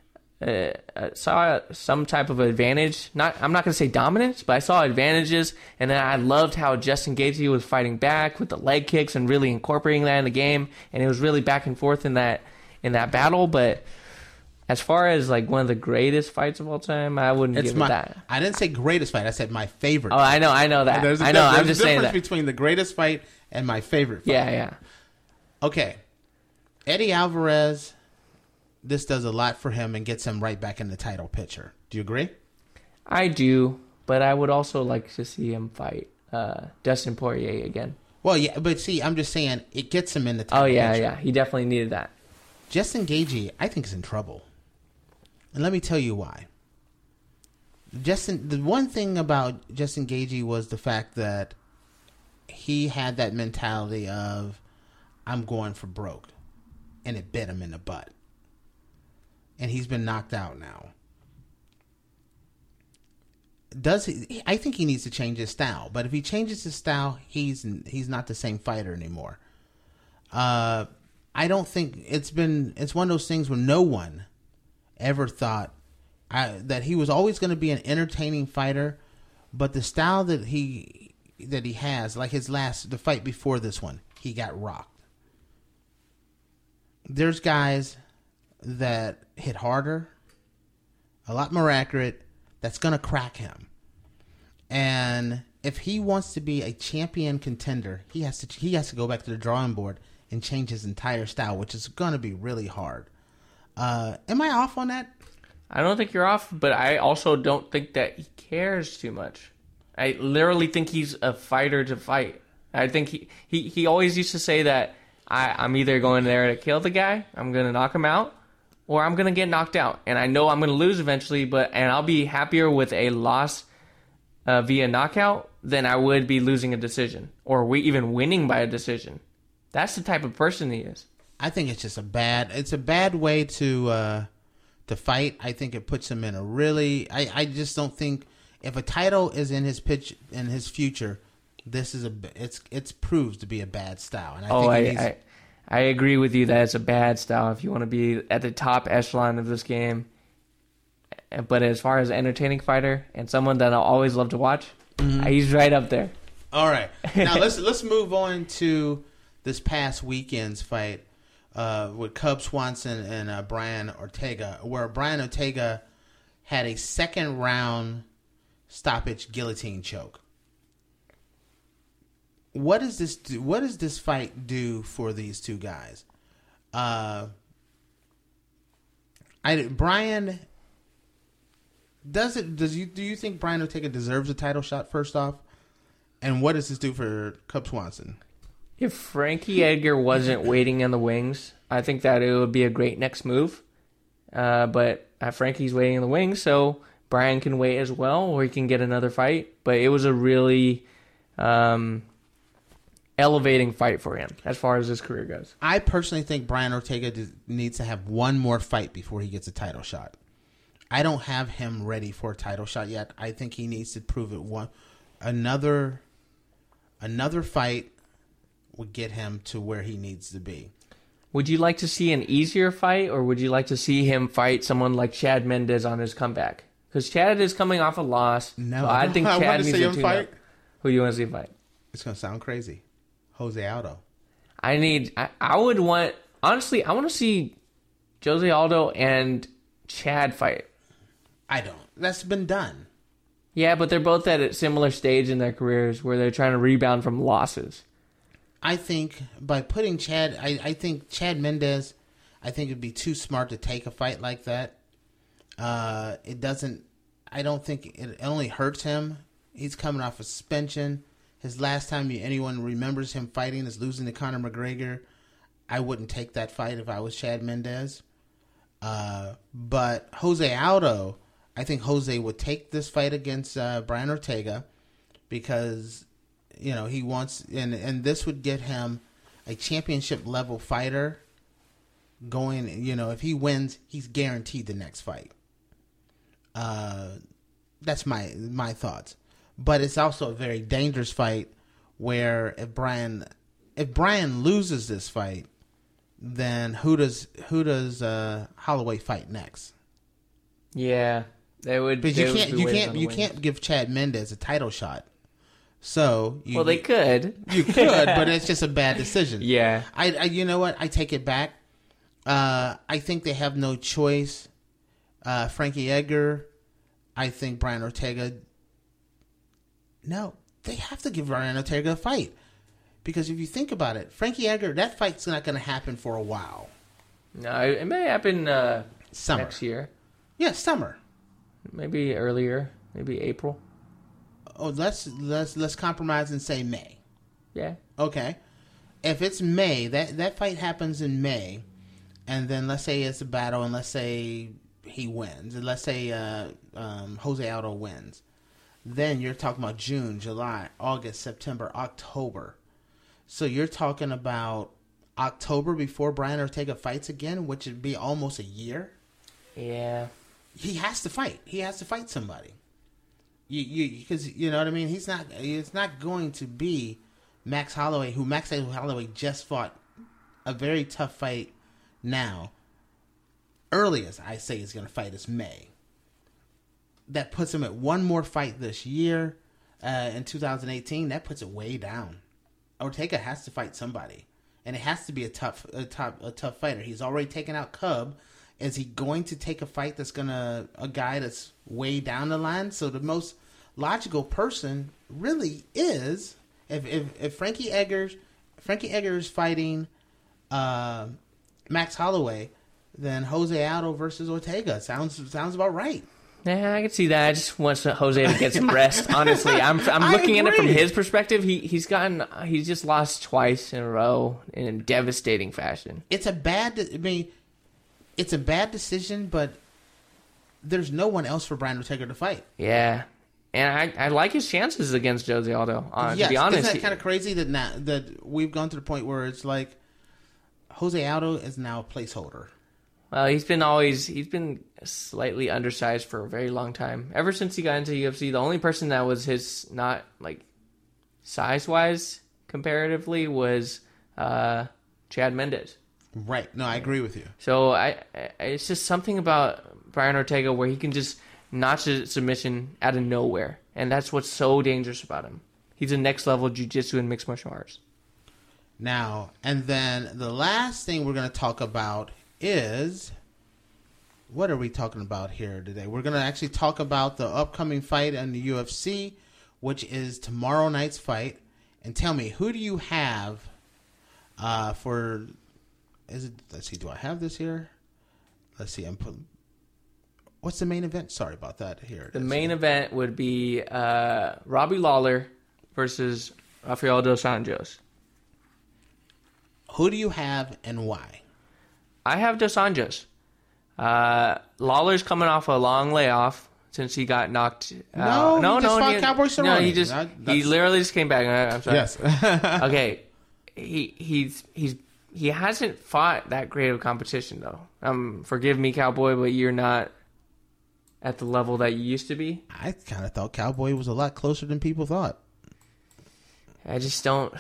some type of advantage. I'm not going to say dominance, but I saw advantages, and then I loved how Justin Gaethje was fighting back with the leg kicks and really incorporating that in the game, and it was really back and forth in that battle. But as far as like one of the greatest fights of all time, I wouldn't give it that. I didn't say greatest fight. I said my favorite. Oh, I know that. There's I know. I'm just saying that. There's a difference between the greatest fight and my favorite fight. Yeah. Okay, Eddie Alvarez. This does a lot for him and gets him right back in the title picture. Do you agree? I do, but I would also like to see him fight Dustin Poirier again. Well, yeah, but see, I'm just saying it gets him in the title picture. Yeah. He definitely needed that. Justin Gaethje, I think, is in trouble. And let me tell you why. The one thing about Justin Gaethje was the fact that he had that mentality of, I'm going for broke. And it bit him in the butt. And he's been knocked out now. I think he needs to change his style. But if he changes his style, he's not the same fighter anymore. I don't think it's one of those things where no one ever thought that he was always going to be an entertaining fighter, but the style that he has, like the fight before this one, he got rocked. There's guys that hit harder, a lot more accurate, that's going to crack him. And if he wants to be a champion contender, he has to go back to the drawing board and change his entire style, which is going to be really hard. Am I off on that? I don't think you're off, but I also don't think that he cares too much. I literally think he's a fighter to fight. I think he always used to say that I'm either going there to kill the guy, I'm going to knock him out, or I'm going to get knocked out. And I know I'm going to lose eventually, and I'll be happier with a loss via knockout than I would be losing a decision or even winning by a decision. That's the type of person he is. I think it's just a bad way to fight. I think it puts him in a really, I just don't think if a title is in his future, it's proves to be a bad style. And I agree with you that it's a bad style if you want to be at the top echelon of this game. But as far as entertaining fighter and someone that I'll always love to watch, he's right up there. All right. Now let's move on to this past weekend's fight with Cub Swanson and Brian Ortega, where Brian Ortega had a second round stoppage guillotine choke. What does this do? What does this fight do for these two guys? Brian, do you think Brian Ortega deserves a title shot first off? And what does this do for Cub Swanson? If Frankie Edgar wasn't waiting in the wings, I think that it would be a great next move. But Frankie's waiting in the wings, so Brian can wait as well, or he can get another fight. But it was a really elevating fight for him as far as his career goes. I personally think Brian Ortega needs to have one more fight before he gets a title shot. I don't have him ready for a title shot yet. I think he needs to prove it one. Another fight would get him to where he needs to be. Would you like to see an easier fight, or would you like to see him fight someone like Chad Mendes on his comeback? Because Chad is coming off a loss. No, so I think Chad want to needs see to him tune fight. up. Who do you want to see fight? It's going to sound crazy. Jose Aldo. I would want, honestly, I want to see Jose Aldo and Chad fight. I don't. That's been done. Yeah, but they're both at a similar stage in their careers where they're trying to rebound from losses. I think by putting Chad, I think Chad Mendes, I think it'd be too smart to take a fight like that. It doesn't, I don't think it only hurts him. He's coming off a suspension. His last time anyone remembers him fighting is losing to Conor McGregor. I wouldn't take that fight if I was Chad Mendes. But Jose Aldo, I think Jose would take this fight against Brian Ortega because, you know, he wants, and this would get him a championship level fighter going. You know, if he wins, he's guaranteed the next fight. That's my thoughts. But it's also a very dangerous fight where if Brian loses this fight, then who does Holloway fight next? Yeah, they would. But you can't give Chad Mendes a title shot. So they could. You could, but it's just a bad decision. Yeah. I you know what? I take it back. I think they have no choice. Frankie Edgar. I think Brian Ortega. No, they have to give Brian Ortega a fight. Because if you think about it, Frankie Edgar, that fight's not going to happen for a while. No, it may happen Summer. next year. Yeah, summer. Maybe earlier. Maybe April. Oh, let's compromise and say May. Yeah. Okay. If it's May, that fight happens in May, and then let's say it's a battle, and let's say he wins, and let's say Jose Aldo wins. Then you're talking about June, July, August, September, October. So you're talking about October before Brian Ortega fights again, which would be almost a year. Yeah. He has to fight. He has to fight somebody. Because you know what I mean. It's not going to be Max Holloway, who Max Holloway just fought a very tough fight. Now, earliest I say is going to fight is May. That puts him at one more fight this year. In 2018, that puts it way down. Ortega has to fight somebody, and it has to be a tough fighter. He's already taken out Cub. Is he going to take a fight that's a guy that's way down the line? So the most logical person really is if Frankie Edgar is fighting Max Holloway, then Jose Aldo versus Ortega sounds about right. Yeah, I can see that. I just want Jose to get some rest. Honestly, I'm looking at it from his perspective. He's just lost twice in a row in devastating fashion. It's a bad decision, but there's no one else for Brian Ortega to fight. Yeah, and I like his chances against Jose Aldo. Yes, to be honest, isn't that kind of crazy that we've gone to the point where it's like Jose Aldo is now a placeholder. Well, he's been slightly undersized for a very long time. Ever since he got into UFC, the only person that was his, not like size-wise comparatively, was Chad Mendes. Right. No, I agree with you. So it's just something about Brian Ortega where he can just notch a submission out of nowhere. And that's what's so dangerous about him. He's a next-level jiu-jitsu and mixed martial arts. Now, and then the last thing we're going to talk about is, what are we talking about here today? We're going to actually talk about the upcoming fight in the UFC, which is tomorrow night's fight. And tell me, who do you have for... Let's see, do I have this here? Let's see, what's the main event? Sorry about that. Here. The main event would be Robbie Lawler versus Rafael dos Anjos. Who do you have and why? I have Dos Anjos. Lawler's coming off a long layoff since he got knocked out. No, he just fought Cowboy Cerrone. No, he literally just came back. I'm sorry. Yes. Okay, he hasn't fought that great of competition though. Forgive me, Cowboy, but you're not at the level that you used to be. I kind of thought Cowboy was a lot closer than people thought. I just don't.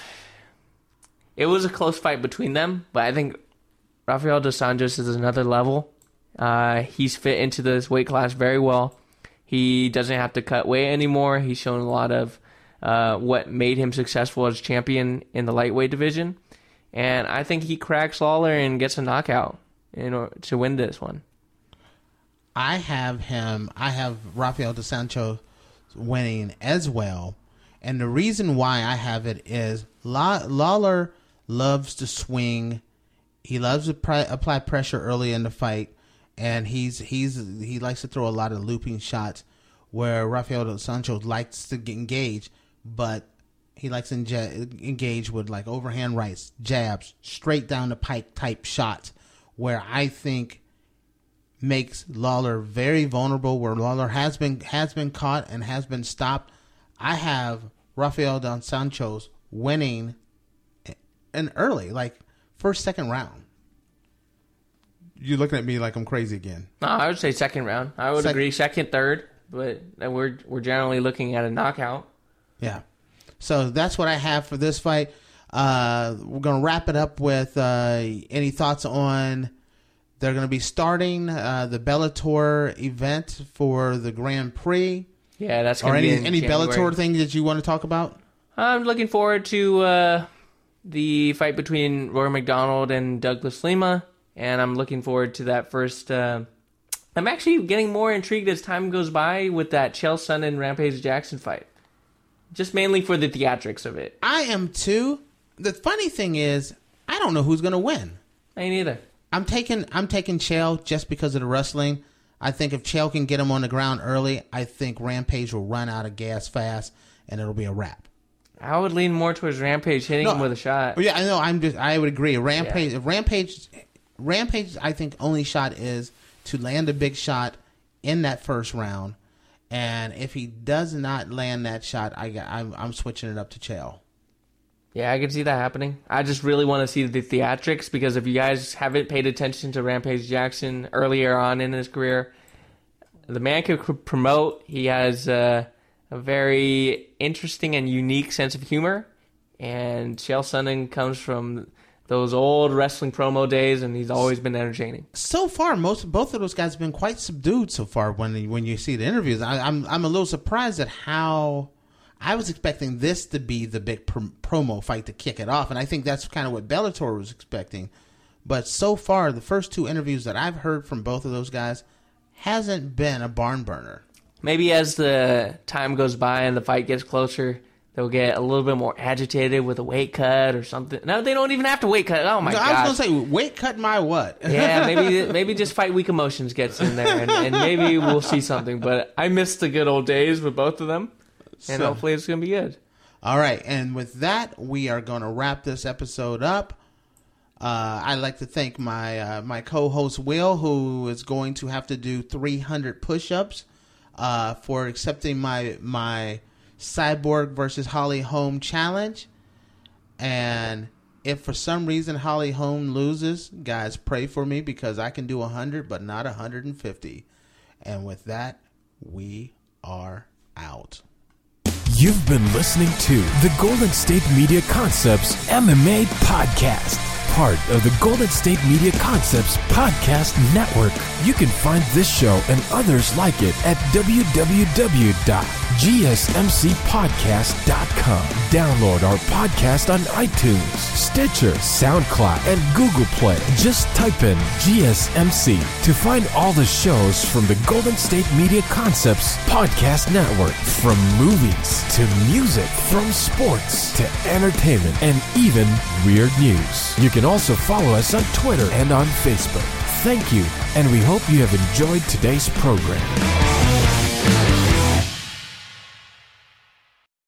It was a close fight between them, but I think Rafael dos Anjos is another level. He's fit into this weight class very well. He doesn't have to cut weight anymore. He's shown a lot of what made him successful as champion in the lightweight division. And I think he cracks Lawler and gets a knockout in order to win this one. I have Rafael dos Anjos winning as well. And the reason why I have it is Lawler loves to swing. He loves to apply pressure early in the fight. And he likes to throw a lot of looping shots where Rafael dos Anjos likes to engage, but he likes to engage with like overhand rights, jabs, straight down the pike type shots, where I think makes Lawler very vulnerable, where Lawler has been caught and has been stopped. I have Rafael dos Anjos winning an early, like first, second round. You're looking at me like I'm crazy again. No, I would say second round. I would agree second, third, but we're generally looking at a knockout. Yeah. So that's what I have for this fight. We're going to wrap it up with any thoughts on they're going to be starting the Bellator event for the Grand Prix. Yeah, that's going to be any Bellator thing that you want to talk about? I'm looking forward to the fight between Rory McDonald and Douglas Lima, and I'm looking forward to that first. I'm actually getting more intrigued as time goes by with that Chael Sonnen Rampage Jackson fight. Just mainly for the theatrics of it. I am too. The funny thing is, I don't know who's going to win. Me neither. I'm taking Chael just because of the wrestling. I think if Chael can get him on the ground early, I think Rampage will run out of gas fast, and it'll be a wrap. I would lean more towards Rampage hitting him with a shot. Yeah, I know. I would agree. Rampage. I think only shot is to land a big shot in that first round. And if he does not land that shot, I'm switching it up to Chael. Yeah, I can see that happening. I just really want to see the theatrics because if you guys haven't paid attention to Rampage Jackson earlier on in his career, the man could promote. He has a very interesting and unique sense of humor. And Chael Sonnen comes from those old wrestling promo days, and he's always been entertaining. So far, both of those guys have been quite subdued so far when you see the interviews. I'm a little surprised at how I was expecting this to be the big promo fight to kick it off, and I think that's kind of what Bellator was expecting. But so far, the first two interviews that I've heard from both of those guys hasn't been a barn burner. Maybe as the time goes by and the fight gets closer, they'll get a little bit more agitated with a weight cut or something. No, they don't even have to weight cut. Oh, my God. I was going to say, weight cut my what? Yeah, maybe just Fight Week Emotions gets in there, and maybe we'll see something. But I miss the good old days with both of them, and hopefully it's going to be good. All right, and with that, we are going to wrap this episode up. I'd like to thank my co-host, Will, who is going to have to do 300 push-ups for accepting my Cyborg versus Holly Holm challenge. And if for some reason Holly Holm loses, guys, pray for me because I can do 100 but not 150. And with that, we are out. You've been listening to the Golden State Media Concepts MMA Podcast, part of the Golden State Media Concepts Podcast Network. You can find this show and others like it at www.gsmcpodcast.com. Download our podcast on iTunes, Stitcher, SoundCloud, and Google Play. Just type in GSMC to find all the shows from the Golden State Media Concepts Podcast Network. From movies to music, from sports to entertainment, and even weird news. You can also follow us on Twitter and on Facebook. Thank you, and we hope you have enjoyed today's program.